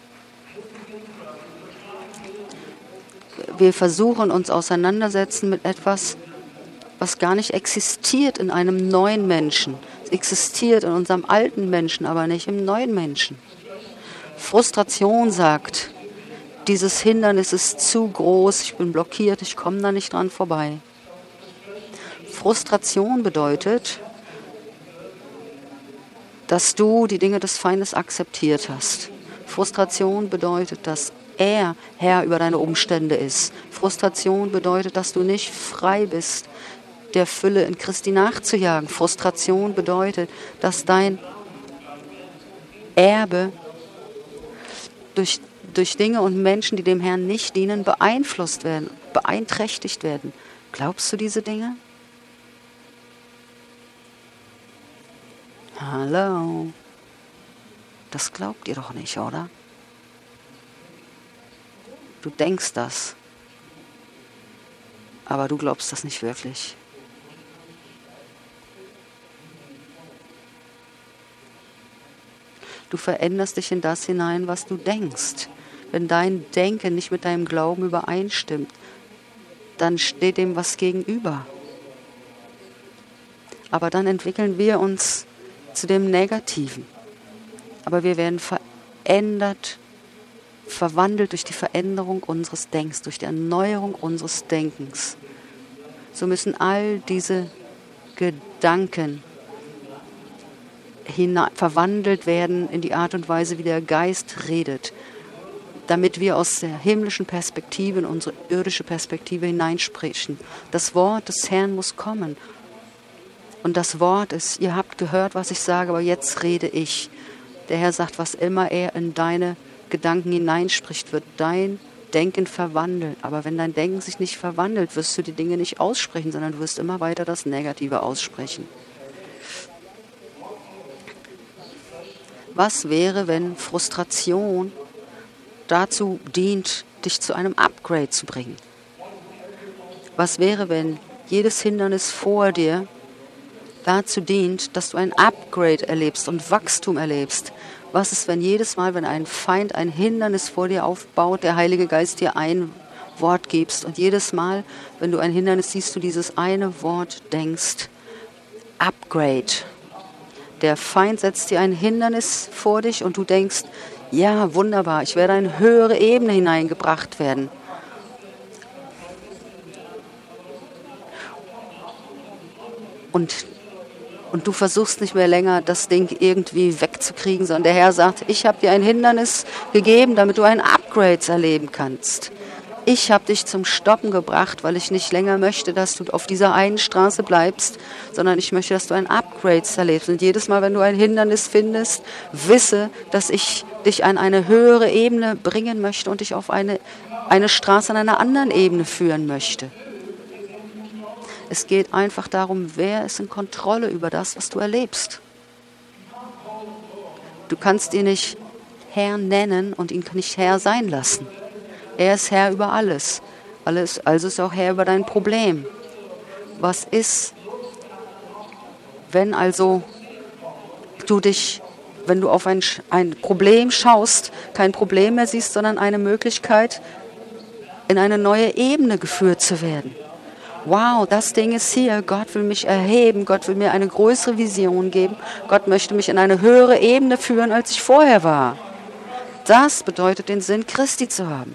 Wir versuchen uns auseinandersetzen mit etwas, was gar nicht existiert in einem neuen Menschen. Es existiert in unserem alten Menschen, aber nicht im neuen Menschen. Frustration sagt, dieses Hindernis ist zu groß, ich bin blockiert, ich komme da nicht dran vorbei. Frustration bedeutet, dass du die Dinge des Feindes akzeptiert hast. Frustration bedeutet, dass er Herr über deine Umstände ist. Frustration bedeutet, dass du nicht frei bist, der Fülle in Christi nachzujagen. Frustration bedeutet, dass dein Erbe durch, durch Dinge und Menschen, die dem Herrn nicht dienen, beeinflusst werden, beeinträchtigt werden. Glaubst du diese Dinge? Hallo? Das glaubt ihr doch nicht, oder? Du denkst das, aber du glaubst das nicht wirklich. Du veränderst dich in das hinein, was du denkst. Wenn dein Denken nicht mit deinem Glauben übereinstimmt, dann steht dem was gegenüber. Aber dann entwickeln wir uns zu dem Negativen. Aber wir werden verändert, verwandelt durch die Veränderung unseres Denkens, durch die Erneuerung unseres Denkens. So müssen all diese Gedanken hinein, verwandelt werden in die Art und Weise, wie der Geist redet, damit wir aus der himmlischen Perspektive in unsere irdische Perspektive hineinsprechen. Das Wort des Herrn muss kommen. Und das Wort ist, ihr habt gehört, was ich sage, aber jetzt rede ich. Der Herr sagt, was immer er in deine Gedanken hineinspricht, wird dein Denken verwandeln. Aber wenn dein Denken sich nicht verwandelt, wirst du die Dinge nicht aussprechen, sondern du wirst immer weiter das Negative aussprechen. Was wäre, wenn Frustration dazu dient, dich zu einem Upgrade zu bringen? Was wäre, wenn jedes Hindernis vor dir dazu dient, dass du ein Upgrade erlebst und Wachstum erlebst? Was ist, wenn jedes Mal, wenn ein Feind ein Hindernis vor dir aufbaut, der Heilige Geist dir ein Wort gibst und jedes Mal, wenn du ein Hindernis siehst, du dieses eine Wort denkst, Upgrade. Der Feind setzt dir ein Hindernis vor dich und du denkst, ja, wunderbar, ich werde in eine höhere Ebene hineingebracht werden. Und Und du versuchst nicht mehr länger, das Ding irgendwie wegzukriegen, sondern der Herr sagt, ich habe dir ein Hindernis gegeben, damit du ein Upgrade erleben kannst. Ich habe dich zum Stoppen gebracht, weil ich nicht länger möchte, dass du auf dieser einen Straße bleibst, sondern ich möchte, dass du ein Upgrade erlebst. Und jedes Mal, wenn du ein Hindernis findest, wisse, dass ich dich an eine höhere Ebene bringen möchte und dich auf eine, eine Straße an einer anderen Ebene führen möchte. Es geht einfach darum, wer ist in Kontrolle über das, was du erlebst. Du kannst ihn nicht Herr nennen und ihn nicht Herr sein lassen. Er ist Herr über alles. alles also ist er auch Herr über dein Problem. Was ist, wenn also du dich, wenn du auf ein, ein Problem schaust, kein Problem mehr siehst, sondern eine Möglichkeit, in eine neue Ebene geführt zu werden? Wow, das Ding ist hier. Gott will mich erheben. Gott will mir eine größere Vision geben. Gott möchte mich in eine höhere Ebene führen, als ich vorher war. Das bedeutet, den Sinn Christi zu haben.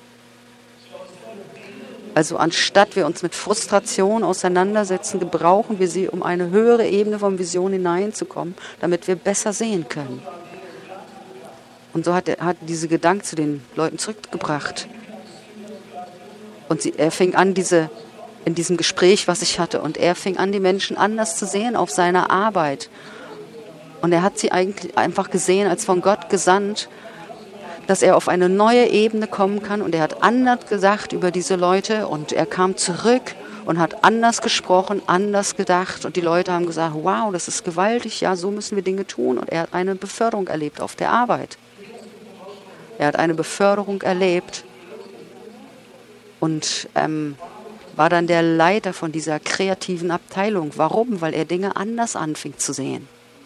Also anstatt wir uns mit Frustration auseinandersetzen, gebrauchen wir sie, um eine höhere Ebene von Vision hineinzukommen, damit wir besser sehen können. Und so hat er hat diese Gedanken zu den Leuten zurückgebracht. Und sie, er fing an, diese in diesem Gespräch, was ich hatte. Und er fing an, die Menschen anders zu sehen auf seiner Arbeit. Und er hat sie eigentlich einfach gesehen als von Gott gesandt, dass er auf eine neue Ebene kommen kann. Und er hat anders gesagt über diese Leute. Und er kam zurück und hat anders gesprochen, anders gedacht. Und die Leute haben gesagt, wow, das ist gewaltig. Ja, so müssen wir Dinge tun. Und er hat eine Beförderung erlebt auf der Arbeit. Er hat eine Beförderung erlebt. Und ähm, war dann der Leiter von dieser kreativen Abteilung. Warum? Weil er Dinge anders anfing zu sehen.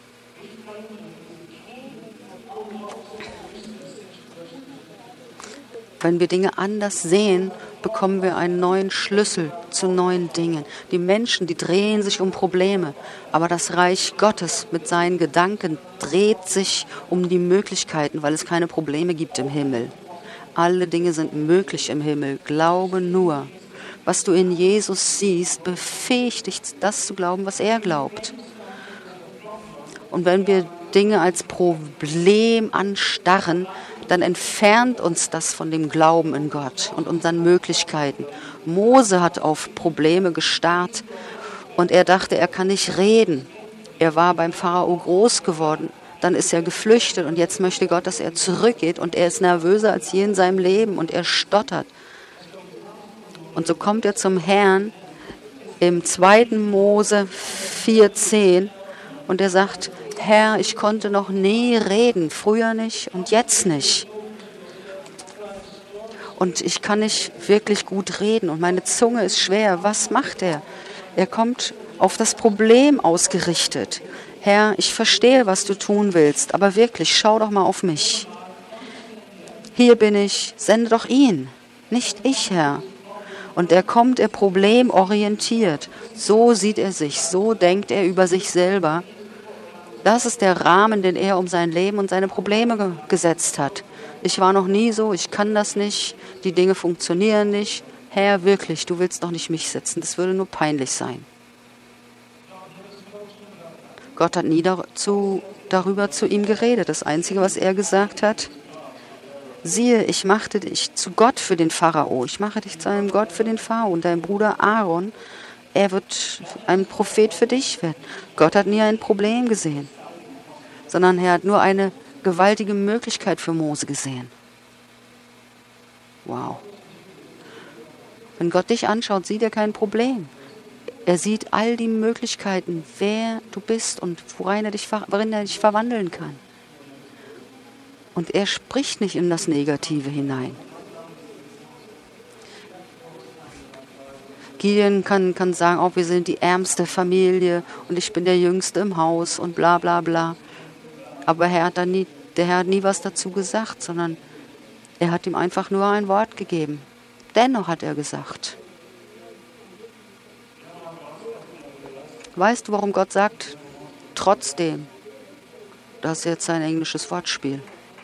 Wenn wir Dinge anders sehen, bekommen wir einen neuen Schlüssel zu neuen Dingen. Die Menschen, die drehen sich um Probleme, aber das Reich Gottes mit seinen Gedanken dreht sich um die Möglichkeiten, weil es keine Probleme gibt im Himmel. Alle Dinge sind möglich im Himmel. Glaube nur. Was du in Jesus siehst, befähigt dich, das zu glauben, was er glaubt. Und wenn wir Dinge als Problem anstarren, dann entfernt uns das von dem Glauben in Gott und unseren Möglichkeiten. Mose hat auf Probleme gestarrt und er dachte, er kann nicht reden. Er war beim Pharao groß geworden, dann ist er geflüchtet und jetzt möchte Gott, dass er zurückgeht und er ist nervöser als je in seinem Leben und er stottert. Und so kommt er zum Herrn im zweiten Mose vier zehn und er sagt, Herr, ich konnte noch nie reden, früher nicht und jetzt nicht. Und ich kann nicht wirklich gut reden und meine Zunge ist schwer. Was macht er? Er kommt auf das Problem ausgerichtet. Herr, ich verstehe, was du tun willst, aber wirklich, schau doch mal auf mich. Hier bin ich, sende doch ihn, nicht ich, Herr. Und er kommt, er problemorientiert. So sieht er sich, so denkt er über sich selber. Das ist der Rahmen, den er um sein Leben und seine Probleme ge- gesetzt hat. Ich war noch nie so, ich kann das nicht, die Dinge funktionieren nicht. Herr, wirklich, du willst doch nicht mich setzen, das würde nur peinlich sein. Gott hat nie dazu, darüber zu ihm geredet. Das Einzige, was er gesagt hat, siehe, ich machte dich zu Gott für den Pharao. Ich mache dich zu einem Gott für den Pharao. Und dein Bruder Aaron, er wird ein Prophet für dich werden. Gott hat nie ein Problem gesehen, sondern er hat nur eine gewaltige Möglichkeit für Mose gesehen. Wow. Wenn Gott dich anschaut, sieht er kein Problem. Er sieht all die Möglichkeiten, wer du bist und worin er dich, worin er dich verwandeln kann. Und er spricht nicht in das Negative hinein. Gideon kann, kann sagen, oh, wir sind die ärmste Familie und ich bin der Jüngste im Haus und bla bla bla. Aber Herr hat dann nie, der Herr hat nie was dazu gesagt, sondern er hat ihm einfach nur ein Wort gegeben. Dennoch hat er gesagt. Weißt du, warum Gott sagt, trotzdem? Das ist jetzt ein englisches Wortspiel.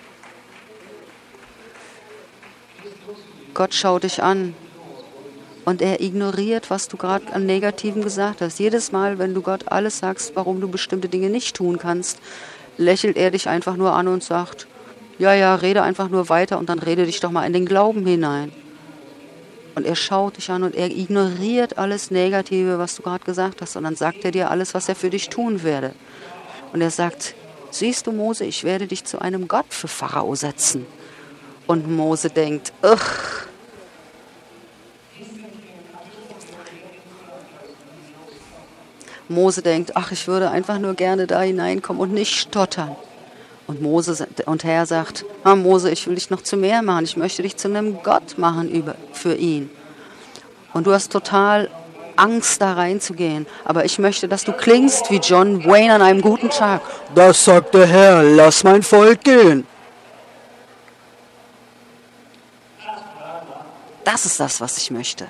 Gott schaut dich an und er ignoriert, was du gerade an Negativen gesagt hast. Jedes Mal, wenn du Gott alles sagst, warum du bestimmte Dinge nicht tun kannst, lächelt er dich einfach nur an und sagt, ja, ja, rede einfach nur weiter und dann rede dich doch mal in den Glauben hinein. Und er schaut dich an und er ignoriert alles Negative, was du gerade gesagt hast. Und dann sagt er dir alles, was er für dich tun werde. Und er sagt, siehst du, Mose, ich werde dich zu einem Gott für Pharao setzen. Und Mose denkt, ugh. Mose denkt, ach, ich würde einfach nur gerne da hineinkommen und nicht stottern. Und Mose und Herr sagt, ah, Mose, ich will dich noch zu mehr machen. Ich möchte dich zu einem Gott machen über, für ihn. Und du hast total Angst, da reinzugehen. Aber ich möchte, dass du klingst wie John Wayne an einem guten Tag. Das sagt der Herr, lass mein Volk gehen. Das ist das, was ich möchte.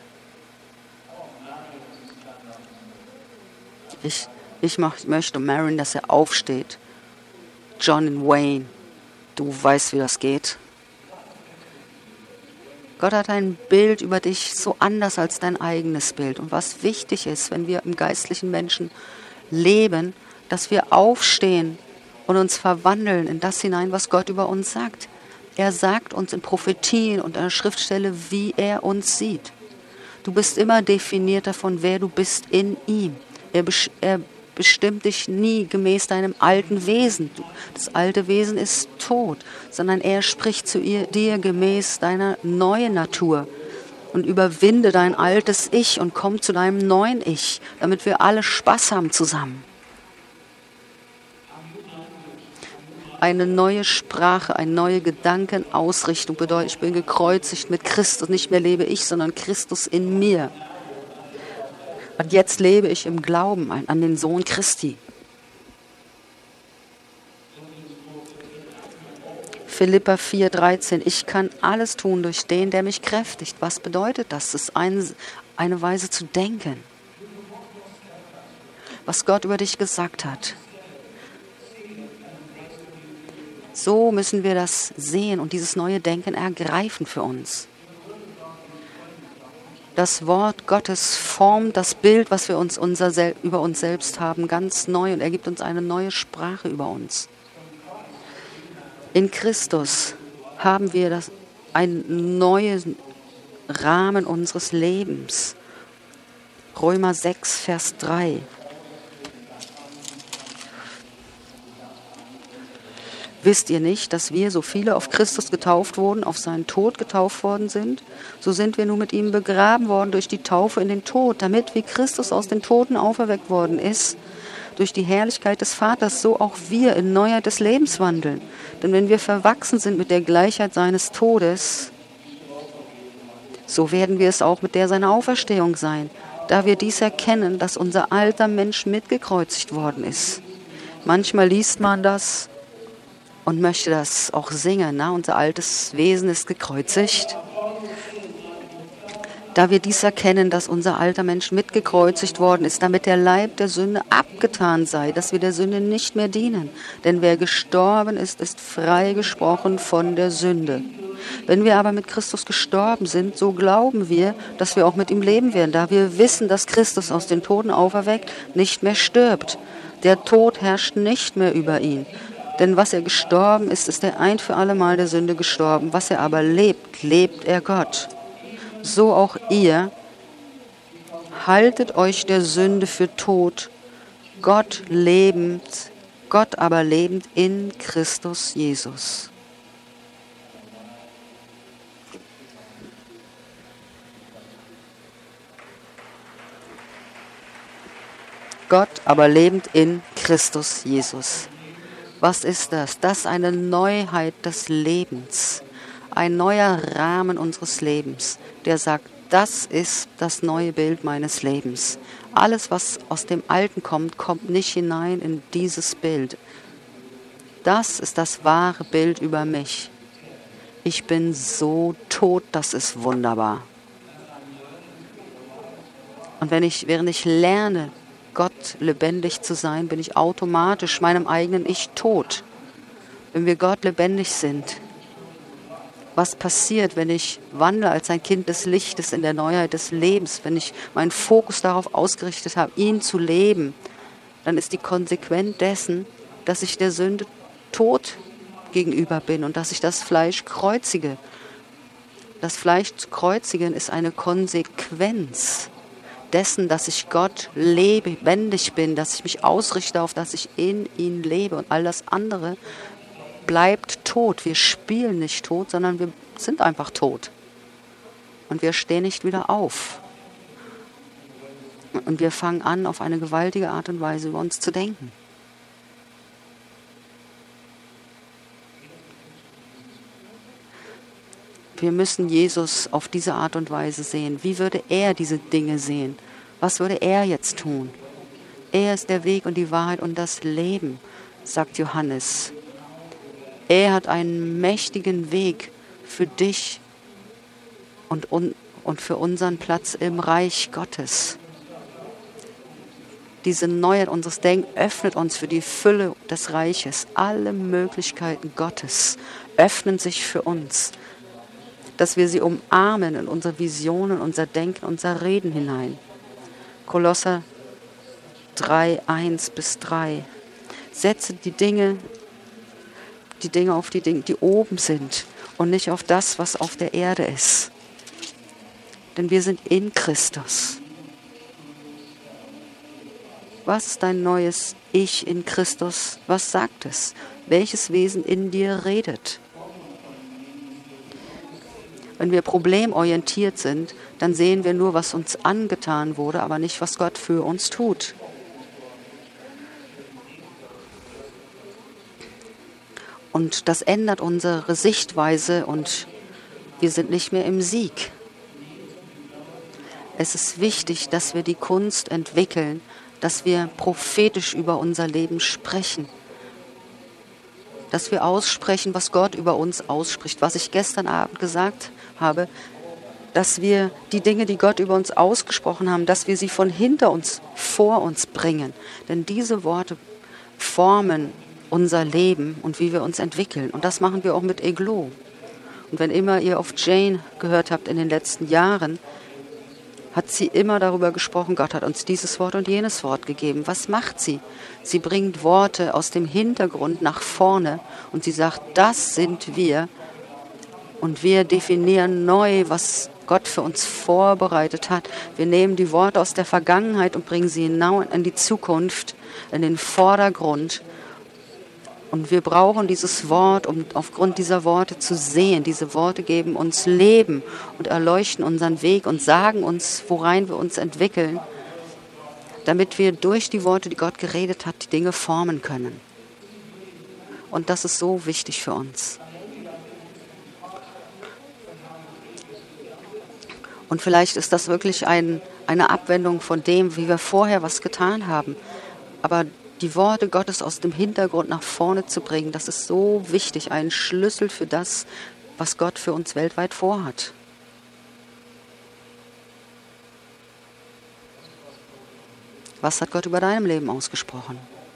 Ich, ich mach, möchte Marion, dass er aufsteht. John Wayne, du weißt, wie das geht. Gott hat ein Bild über dich so anders als dein eigenes Bild. Und was wichtig ist, wenn wir im geistlichen Menschen leben, dass wir aufstehen und uns verwandeln in das hinein, was Gott über uns sagt. Er sagt uns in Prophetien und an der Schriftstelle, wie er uns sieht. Du bist immer definiert davon, wer du bist in ihm. Er, er bestimmt dich nie gemäß deinem alten Wesen. Das alte Wesen ist tot, sondern er spricht zu ihr, dir gemäß deiner neuen Natur. Und überwinde dein altes Ich und komm zu deinem neuen Ich, damit wir alle Spaß haben zusammen. Eine neue Sprache, eine neue Gedankenausrichtung bedeutet, ich bin gekreuzigt mit Christus. Nicht mehr lebe ich, sondern Christus in mir. Und jetzt lebe ich im Glauben an den Sohn Christi. Philipper vier dreizehn. Ich kann alles tun durch den, der mich kräftigt. Was bedeutet das? Das ist ein, eine Weise zu denken. Was Gott über dich gesagt hat. So müssen wir das sehen und dieses neue Denken ergreifen für uns. Das Wort Gottes formt das Bild, was wir uns unser Sel- über uns selbst haben, ganz neu und er gibt uns eine neue Sprache über uns. In Christus haben wir das, einen neuen Rahmen unseres Lebens. Römer sechs, Vers drei. Wisst ihr nicht, dass wir, so viele auf Christus getauft wurden, auf seinen Tod getauft worden sind? So sind wir nun mit ihm begraben worden durch die Taufe in den Tod, damit wie Christus aus den Toten auferweckt worden ist, durch die Herrlichkeit des Vaters, so auch wir in Neuheit des Lebens wandeln. Denn wenn wir verwachsen sind mit der Gleichheit seines Todes, so werden wir es auch mit der seiner Auferstehung sein, da wir dies erkennen, dass unser alter Mensch mitgekreuzigt worden ist. Manchmal liest man das und möchte das auch singen. Na? Unser altes Wesen ist gekreuzigt. Da wir dies erkennen, dass unser alter Mensch mitgekreuzigt worden ist, damit der Leib der Sünde abgetan sei, dass wir der Sünde nicht mehr dienen. Denn wer gestorben ist, ist freigesprochen von der Sünde. Wenn wir aber mit Christus gestorben sind, so glauben wir, dass wir auch mit ihm leben werden, da wir wissen, dass Christus aus den Toten auferweckt nicht mehr stirbt. Der Tod herrscht nicht mehr über ihn. Denn was er gestorben ist, ist er ein für allemal der Sünde gestorben. Was er aber lebt, lebt er Gott. So auch ihr, haltet euch der Sünde für tot, Gott lebend, Gott aber lebend in Christus Jesus. Gott aber lebend in Christus Jesus. Was ist das? Das ist eine Neuheit des Lebens. Ein neuer Rahmen unseres Lebens, der sagt, das ist das neue Bild meines Lebens. Alles, was aus dem Alten kommt, kommt nicht hinein in dieses Bild. Das ist das wahre Bild über mich. Ich bin so tot, das ist wunderbar. Und wenn ich, während ich lerne, Gott lebendig zu sein, bin ich automatisch meinem eigenen Ich tot. Wenn wir Gott lebendig sind, was passiert, wenn ich wandle als ein Kind des Lichtes in der Neuheit des Lebens, wenn ich meinen Fokus darauf ausgerichtet habe, ihn zu leben, dann ist die Konsequenz dessen, dass ich der Sünde tot gegenüber bin und dass ich das Fleisch kreuzige. Das Fleisch zu kreuzigen ist eine Konsequenz dessen, dass ich Gott lebendig bin, dass ich mich ausrichte auf, dass ich in ihn lebe und all das andere bleibt tot. Wir spielen nicht tot, sondern wir sind einfach tot. Und wir stehen nicht wieder auf. Und wir fangen an, auf eine gewaltige Art und Weise über uns zu denken. Wir müssen Jesus auf diese Art und Weise sehen. Wie würde er diese Dinge sehen? Was würde er jetzt tun? Er ist der Weg und die Wahrheit und das Leben, sagt Johannes. Er hat einen mächtigen Weg für dich und, und, und für unseren Platz im Reich Gottes. Diese Neuheit unseres Denkens öffnet uns für die Fülle des Reiches. Alle Möglichkeiten Gottes öffnen sich für uns, dass wir sie umarmen in unsere Visionen, unser Denken, unser Reden hinein. Kolosser drei, eins bis drei. Setze die Dinge die Dinge auf die Dinge, die oben sind und nicht auf das, was auf der Erde ist. Denn wir sind in Christus. Was ist dein neues Ich in Christus? Was sagt es? Welches Wesen in dir redet? Wenn wir problemorientiert sind, dann sehen wir nur, was uns angetan wurde, aber nicht, was Gott für uns tut. Und das ändert unsere Sichtweise und wir sind nicht mehr im Sieg. Es ist wichtig, dass wir die Kunst entwickeln, dass wir prophetisch über unser Leben sprechen. Dass wir aussprechen, was Gott über uns ausspricht. Was ich gestern Abend gesagt habe, dass wir die Dinge, die Gott über uns ausgesprochen haben, dass wir sie von hinter uns, vor uns bringen. Denn diese Worte formen unser Leben und wie wir uns entwickeln. Und das machen wir auch mit Eglo. Und wenn immer ihr auf Jane gehört habt in den letzten Jahren, hat sie immer darüber gesprochen, Gott hat uns dieses Wort und jenes Wort gegeben. Was macht sie? Sie bringt Worte aus dem Hintergrund nach vorne und sie sagt, das sind wir. Und wir definieren neu, was Gott für uns vorbereitet hat. Wir nehmen die Worte aus der Vergangenheit und bringen sie genau in die Zukunft, in den Vordergrund. Und wir brauchen dieses Wort, um aufgrund dieser Worte zu sehen. Diese Worte geben uns Leben und erleuchten unseren Weg und sagen uns, worein wir uns entwickeln, damit wir durch die Worte, die Gott geredet hat, die Dinge formen können. Und das ist so wichtig für uns. Und vielleicht ist das wirklich ein, eine Abwendung von dem, wie wir vorher was getan haben. Aber die Worte Gottes aus dem Hintergrund nach vorne zu bringen, das ist so wichtig, ein Schlüssel für das, was Gott für uns weltweit vorhat. Was hat Gott über deinem Leben ausgesprochen?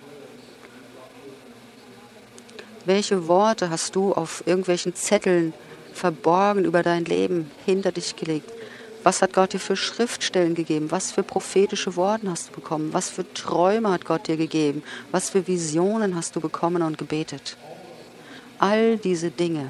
Welche Worte hast du auf irgendwelchen Zetteln verborgen über dein Leben hinter dich gelegt? Was hat Gott dir für Schriftstellen gegeben? Was für prophetische Worte hast du bekommen? Was für Träume hat Gott dir gegeben? Was für Visionen hast du bekommen und gebetet? All diese Dinge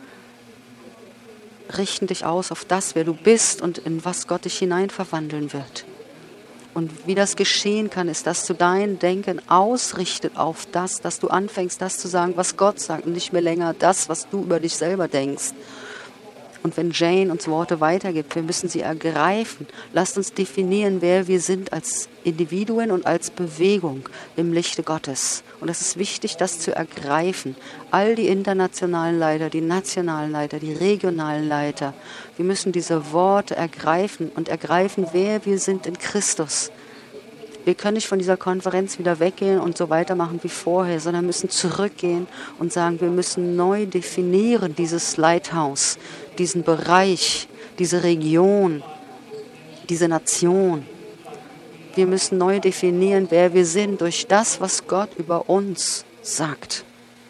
richten dich aus auf das, wer du bist und in was Gott dich hineinverwandeln wird. Und wie das geschehen kann, ist, dass du dein Denken ausrichtet auf das, dass du anfängst, das zu sagen, was Gott sagt und nicht mehr länger das, was du über dich selber denkst. Und wenn Jane uns Worte weitergibt, wir müssen sie ergreifen. Lasst uns definieren, wer wir sind als Individuen und als Bewegung im Lichte Gottes. Und es ist wichtig, das zu ergreifen. All die internationalen Leiter, die nationalen Leiter, die regionalen Leiter, wir müssen diese Worte ergreifen und ergreifen, wer wir sind in Christus. Wir können nicht von dieser Konferenz wieder weggehen und so weitermachen wie vorher, sondern müssen zurückgehen und sagen, wir müssen neu definieren, dieses Lighthouse, diesen Bereich, diese Region, diese Nation. Wir müssen neu definieren, wer wir sind, durch das, was Gott über uns sagt.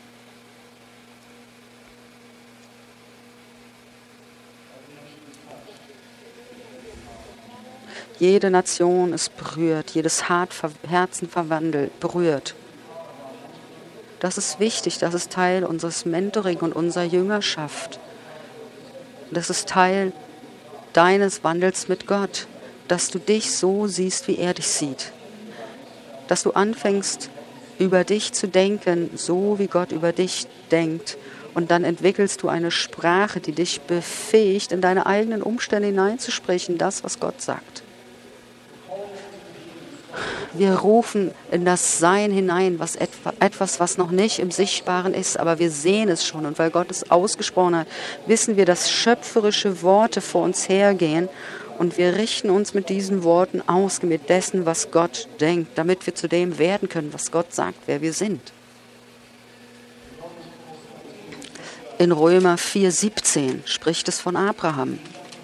Jede Nation ist berührt, jedes Herzen verwandelt, berührt. Das ist wichtig, das ist Teil unseres Mentoring und unserer Jüngerschaft. Das ist Teil deines Wandels mit Gott, dass du dich so siehst, wie er dich sieht. Dass du anfängst, über dich zu denken, so wie Gott über dich denkt. Und dann entwickelst du eine Sprache, die dich befähigt, in deine eigenen Umstände hineinzusprechen, das, was Gott sagt. Wir rufen in das Sein hinein, was etwas, was noch nicht im Sichtbaren ist, aber wir sehen es schon. Und weil Gott es ausgesprochen hat, wissen wir, dass schöpferische Worte vor uns hergehen. Und wir richten uns mit diesen Worten aus, mit dessen, was Gott denkt, damit wir zu dem werden können, was Gott sagt, wer wir sind. In Römer vier siebzehn spricht es von Abraham.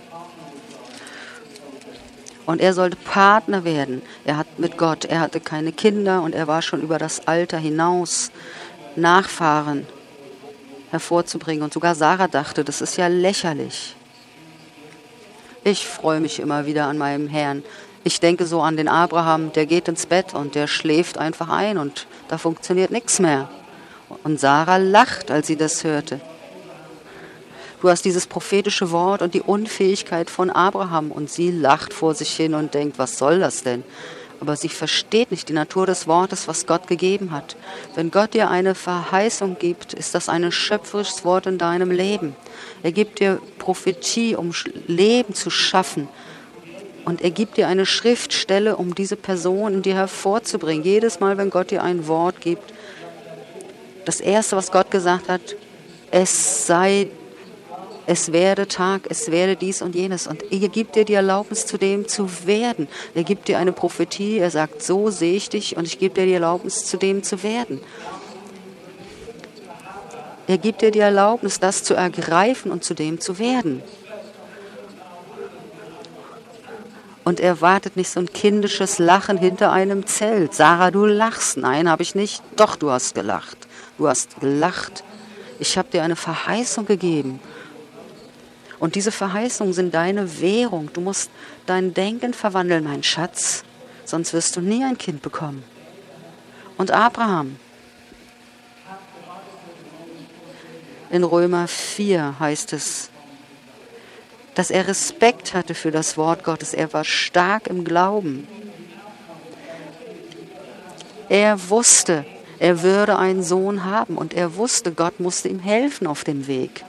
Und er sollte Partner werden. Er hat mit Gott, er hatte keine Kinder und er war schon über das Alter hinaus, Nachfahren hervorzubringen. Und sogar Sarah dachte, das ist ja lächerlich. Ich freue mich immer wieder an meinem Herrn. Ich denke so an den Abraham, der geht ins Bett und der schläft einfach ein und da funktioniert nichts mehr. Und Sarah lacht, als sie das hörte. Du hast dieses prophetische Wort und die Unfähigkeit von Abraham und sie lacht vor sich hin und denkt, was soll das denn? Aber sie versteht nicht die Natur des Wortes, was Gott gegeben hat. Wenn Gott dir eine Verheißung gibt, ist das ein schöpferisches Wort in deinem Leben. Er gibt dir Prophetie, um Leben zu schaffen. Und er gibt dir eine Schriftstelle, um diese Person in dir hervorzubringen. Jedes Mal, wenn Gott dir ein Wort gibt, das Erste, was Gott gesagt hat, es sei Es werde Tag, es werde dies und jenes. Und er gibt dir die Erlaubnis, zu dem zu werden. Er gibt dir eine Prophetie, er sagt, so sehe ich dich und ich gebe dir die Erlaubnis, zu dem zu werden. Er gibt dir die Erlaubnis, das zu ergreifen und zu dem zu werden. Und er wartet nicht so ein kindisches Lachen hinter einem Zelt. Sarah, du lachst. Nein, habe ich nicht. Doch, du hast gelacht. Du hast gelacht. Ich habe dir eine Verheißung gegeben. Und diese Verheißungen sind deine Währung. Du musst dein Denken verwandeln, mein Schatz, sonst wirst du nie ein Kind bekommen. Und Abraham, in Römer vier heißt es, dass er Respekt hatte für das Wort Gottes. Er war stark im Glauben. Er wusste, er würde einen Sohn haben und er wusste, Gott musste ihm helfen auf dem Weg.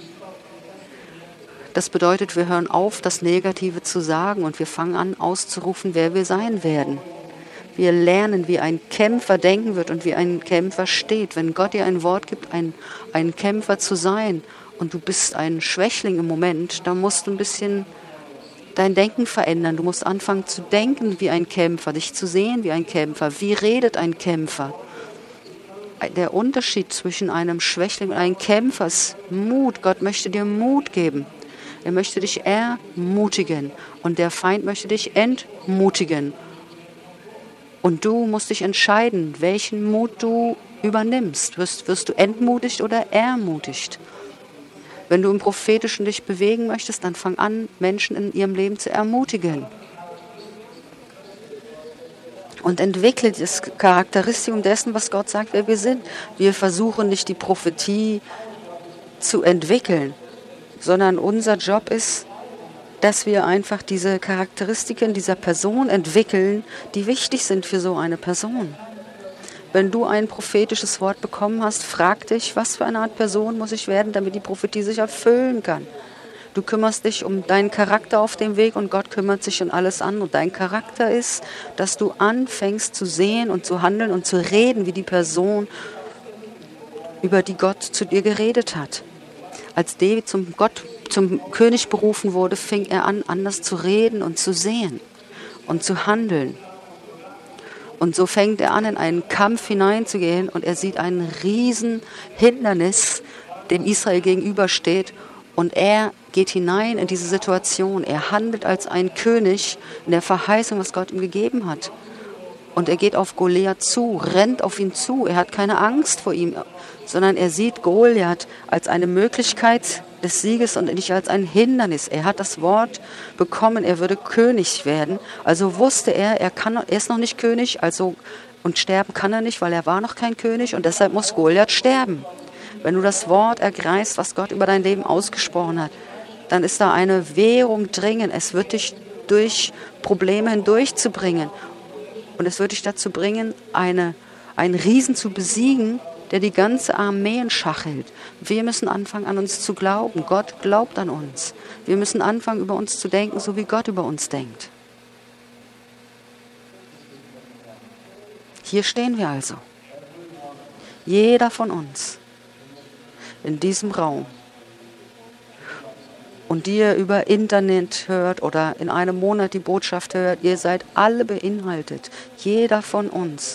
Das bedeutet, wir hören auf, das Negative zu sagen und wir fangen an, auszurufen, wer wir sein werden. Wir lernen, wie ein Kämpfer denken wird und wie ein Kämpfer steht. Wenn Gott dir ein Wort gibt, ein, ein Kämpfer zu sein und du bist ein Schwächling im Moment, dann musst du ein bisschen dein Denken verändern. Du musst anfangen zu denken wie ein Kämpfer, dich zu sehen wie ein Kämpfer. Wie redet ein Kämpfer? Der Unterschied zwischen einem Schwächling und einem Kämpfer ist Mut. Gott möchte dir Mut geben. Er möchte dich ermutigen und der Feind möchte dich entmutigen. Und du musst dich entscheiden, welchen Mut du übernimmst. Wirst, wirst du entmutigt oder ermutigt? Wenn du im Prophetischen dich bewegen möchtest, dann fang an, Menschen in ihrem Leben zu ermutigen. Und entwickle das Charakteristikum dessen, was Gott sagt, wer wir sind. Wir versuchen nicht die Prophetie zu entwickeln, sondern unser Job ist, dass wir einfach diese Charakteristiken dieser Person entwickeln, die wichtig sind für so eine Person. Wenn du ein prophetisches Wort bekommen hast, frag dich, was für eine Art Person muss ich werden, damit die Prophetie sich erfüllen kann. Du kümmerst dich um deinen Charakter auf dem Weg und Gott kümmert sich um alles an. Und dein Charakter ist, dass du anfängst zu sehen und zu handeln und zu reden, wie die Person, über die Gott zu dir geredet hat. Als David zum Gott, zum König berufen wurde, fing er an, anders zu reden und zu sehen und zu handeln. Und so fängt er an, in einen Kampf hineinzugehen und er sieht ein Riesenhindernis, dem Israel gegenübersteht. Und er geht hinein in diese Situation. Er handelt als ein König in der Verheißung, was Gott ihm gegeben hat. Und er geht auf Goliath zu, rennt auf ihn zu. Er hat keine Angst vor ihm, sondern er sieht Goliath als eine Möglichkeit des Sieges und nicht als ein Hindernis. Er hat das Wort bekommen, er würde König werden. Also wusste er, er, kann, er ist noch nicht König, also, und sterben kann er nicht, weil er war noch kein König und deshalb muss Goliath sterben. Wenn du das Wort ergreifst, was Gott über dein Leben ausgesprochen hat, dann ist da eine Währung dringend. Es wird dich durch Probleme hindurchzubringen. Und es wird dich dazu bringen, eine, einen Riesen zu besiegen, der die ganze Armee in Schach hält. Wir müssen anfangen, an uns zu glauben. Gott glaubt an uns. Wir müssen anfangen, über uns zu denken, so wie Gott über uns denkt. Hier stehen wir also. Jeder von uns in diesem Raum und die ihr über Internet hört oder in einem Monat die Botschaft hört, ihr seid alle beinhaltet. Jeder von uns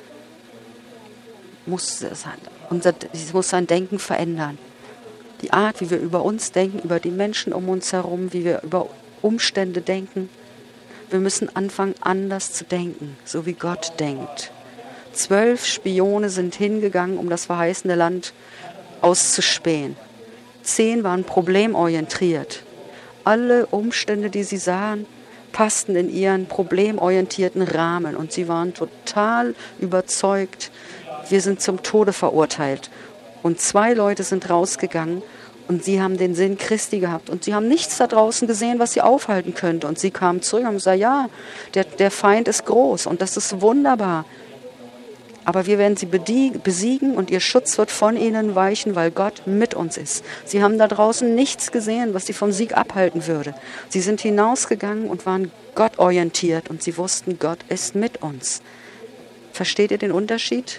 muss, unser, muss sein Denken verändern. Die Art, wie wir über uns denken, über die Menschen um uns herum, wie wir über Umstände denken. Wir müssen anfangen, anders zu denken, so wie Gott denkt. Zwölf Spione sind hingegangen, um das verheißene Land auszuspähen. Zehn waren problemorientiert. Alle Umstände, die sie sahen, passten in ihren problemorientierten Rahmen. Und sie waren total überzeugt, wir sind zum Tode verurteilt. Und zwei Leute sind rausgegangen und sie haben den Sinn Christi gehabt. Und sie haben nichts da draußen gesehen, was sie aufhalten könnte. Und sie kamen zurück und haben gesagt, ja, der, der Feind ist groß und das ist wunderbar. Aber wir werden sie besiegen und ihr Schutz wird von ihnen weichen, weil Gott mit uns ist. Sie haben da draußen nichts gesehen, was sie vom Sieg abhalten würde. Sie sind hinausgegangen und waren gottorientiert und sie wussten, Gott ist mit uns. Versteht ihr den Unterschied?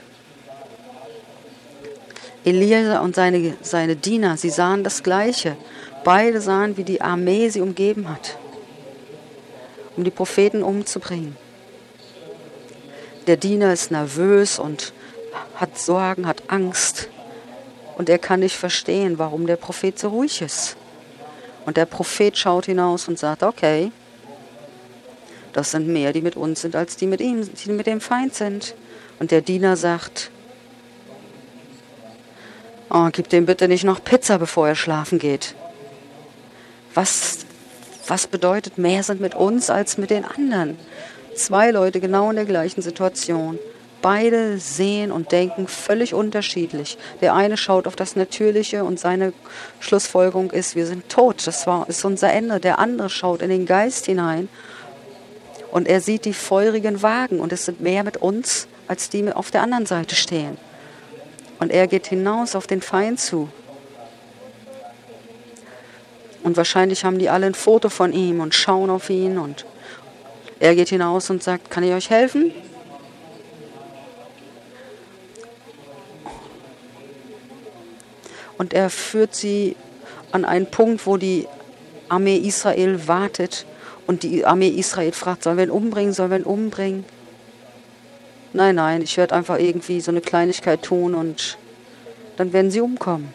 Elia und seine, seine Diener, sie sahen das Gleiche. Beide sahen, wie die Armee sie umgeben hat, um die Propheten umzubringen. Der Diener ist nervös und hat Sorgen, hat Angst. Und er kann nicht verstehen, warum der Prophet so ruhig ist. Und der Prophet schaut hinaus und sagt, okay, das sind mehr, die mit uns sind, als die mit ihm, die mit dem Feind sind. Und der Diener sagt, oh, gib dem bitte nicht noch Pizza, bevor er schlafen geht. Was, was bedeutet, mehr sind mit uns als mit den anderen? Zwei Leute genau in der gleichen Situation. Beide sehen und denken völlig unterschiedlich. Der eine schaut auf das Natürliche und seine Schlussfolgerung ist, wir sind tot, das war, ist unser Ende. Der andere schaut in den Geist hinein und er sieht die feurigen Wagen und es sind mehr mit uns, als die auf der anderen Seite stehen. Und er geht hinaus auf den Feind zu. Und wahrscheinlich haben die alle ein Foto von ihm und schauen auf ihn und er geht hinaus und sagt, kann ich euch helfen? Und er führt sie an einen Punkt, wo die Armee Israel wartet Und die Armee Israel fragt, sollen wir ihn umbringen, sollen wir ihn umbringen? Nein, nein, ich werde einfach irgendwie so eine Kleinigkeit tun und dann werden sie umkommen.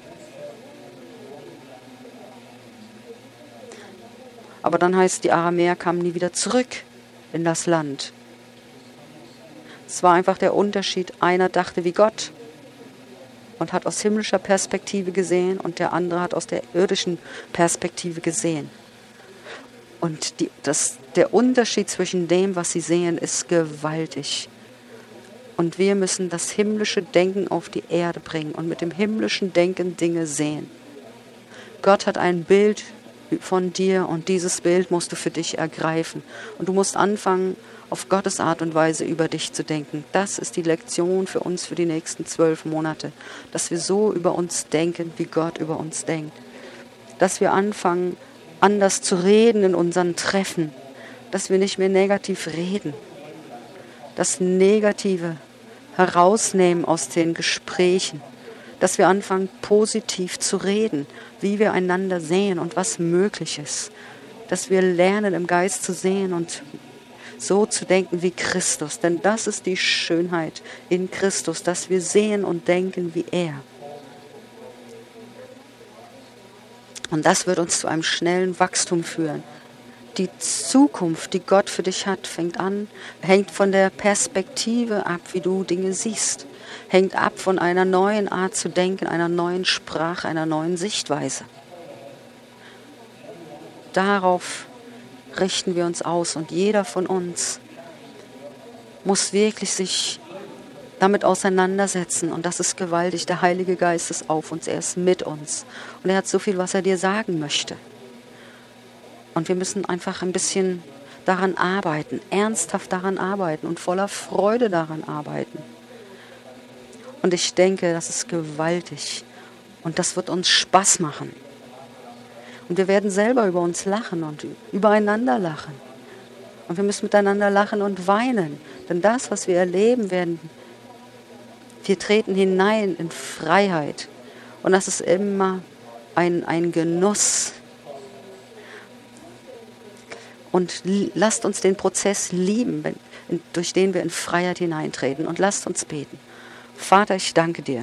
Aber dann heißt, die Aramäer kamen nie wieder zurück in das Land. Es war einfach der Unterschied. Einer dachte wie Gott und hat aus himmlischer Perspektive gesehen und der andere hat aus der irdischen Perspektive gesehen. Und die, das, der Unterschied zwischen dem, was sie sehen, ist gewaltig. Und wir müssen das himmlische Denken auf die Erde bringen und mit dem himmlischen Denken Dinge sehen. Gott hat ein Bild von dir und dieses Bild musst du für dich ergreifen. Und du musst anfangen, auf Gottes Art und Weise über dich zu denken. Das ist die Lektion für uns für die nächsten zwölf Monate. Dass wir so über uns denken, wie Gott über uns denkt. Dass wir anfangen, anders zu reden in unseren Treffen. Dass wir nicht mehr negativ reden. Das Negative herausnehmen aus den Gesprächen. Dass wir anfangen, positiv zu reden, wie wir einander sehen und was möglich ist. Dass wir lernen, im Geist zu sehen und so zu denken wie Christus. Denn das ist die Schönheit in Christus, dass wir sehen und denken wie er. Und das wird uns zu einem schnellen Wachstum führen. Die Zukunft, die Gott für dich hat, fängt an, hängt von der Perspektive ab, wie du Dinge siehst. Hängt ab von einer neuen Art zu denken, einer neuen Sprache, einer neuen Sichtweise. Darauf richten wir uns aus und jeder von uns muss wirklich sich damit auseinandersetzen und das ist gewaltig. Der Heilige Geist ist auf uns, er ist mit uns und er hat so viel, was er dir sagen möchte. Und wir müssen einfach ein bisschen daran arbeiten, ernsthaft daran arbeiten und voller Freude daran arbeiten. Und ich denke, das ist gewaltig und das wird uns Spaß machen. Und wir werden selber über uns lachen und übereinander lachen. Und wir müssen miteinander lachen und weinen. Denn das, was wir erleben werden, wir treten hinein in Freiheit. Und das ist immer ein, ein Genuss. Und lasst uns den Prozess lieben, wenn, durch den wir in Freiheit hineintreten. Und lasst uns beten. Vater, ich danke dir.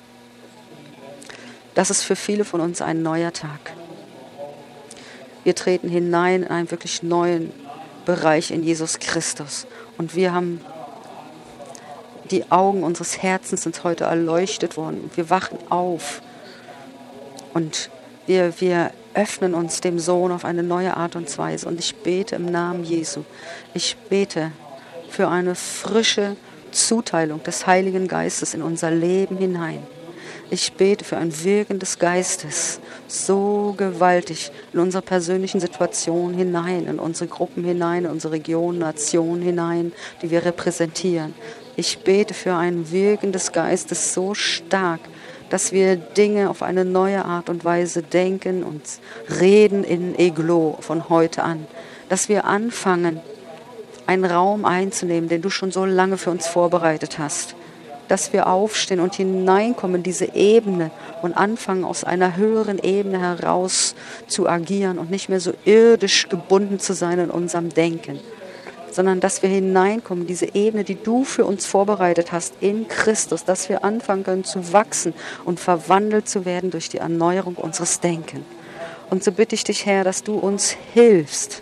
Das ist für viele von uns ein neuer Tag. Wir treten hinein in einen wirklich neuen Bereich in Jesus Christus. Und wir haben, die Augen unseres Herzens sind heute erleuchtet worden. Wir wachen auf und wir, wir öffnen uns dem Sohn auf eine neue Art und Weise. Und ich bete im Namen Jesu. Ich bete für eine frische Zuteilung des Heiligen Geistes in unser Leben hinein. Ich bete für ein Wirken des Geistes, so gewaltig in unsere persönlichen Situationen hinein, in unsere Gruppen hinein, in unsere Region, Nation hinein, die wir repräsentieren. Ich bete für ein Wirken des Geistes so stark, dass wir Dinge auf eine neue Art und Weise denken und reden in Eglo von heute an. Dass wir anfangen, einen Raum einzunehmen, den du schon so lange für uns vorbereitet hast. Dass wir aufstehen und hineinkommen in diese Ebene und anfangen, aus einer höheren Ebene heraus zu agieren und nicht mehr so irdisch gebunden zu sein in unserem Denken, sondern dass wir hineinkommen in diese Ebene, die du für uns vorbereitet hast in Christus, dass wir anfangen können zu wachsen und verwandelt zu werden durch die Erneuerung unseres Denkens. Und so bitte ich dich, Herr, dass du uns hilfst,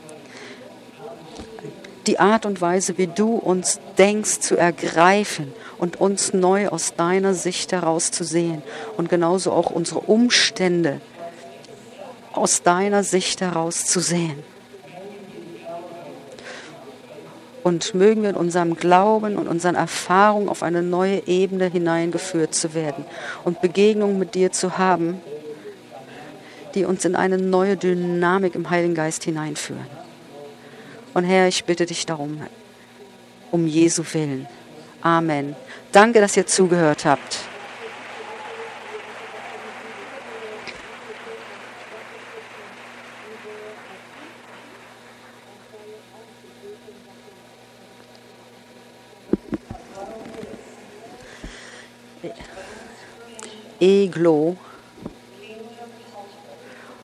die Art und Weise, wie du uns denkst, zu ergreifen und uns neu aus deiner Sicht heraus zu sehen und genauso auch unsere Umstände aus deiner Sicht heraus zu sehen. Und mögen wir in unserem Glauben und unseren Erfahrungen auf eine neue Ebene hineingeführt zu werden und Begegnungen mit dir zu haben, die uns in eine neue Dynamik im Heiligen Geist hineinführen. Und Herr, ich bitte dich darum, um Jesu Willen. Amen. Danke, dass ihr zugehört habt. Eglo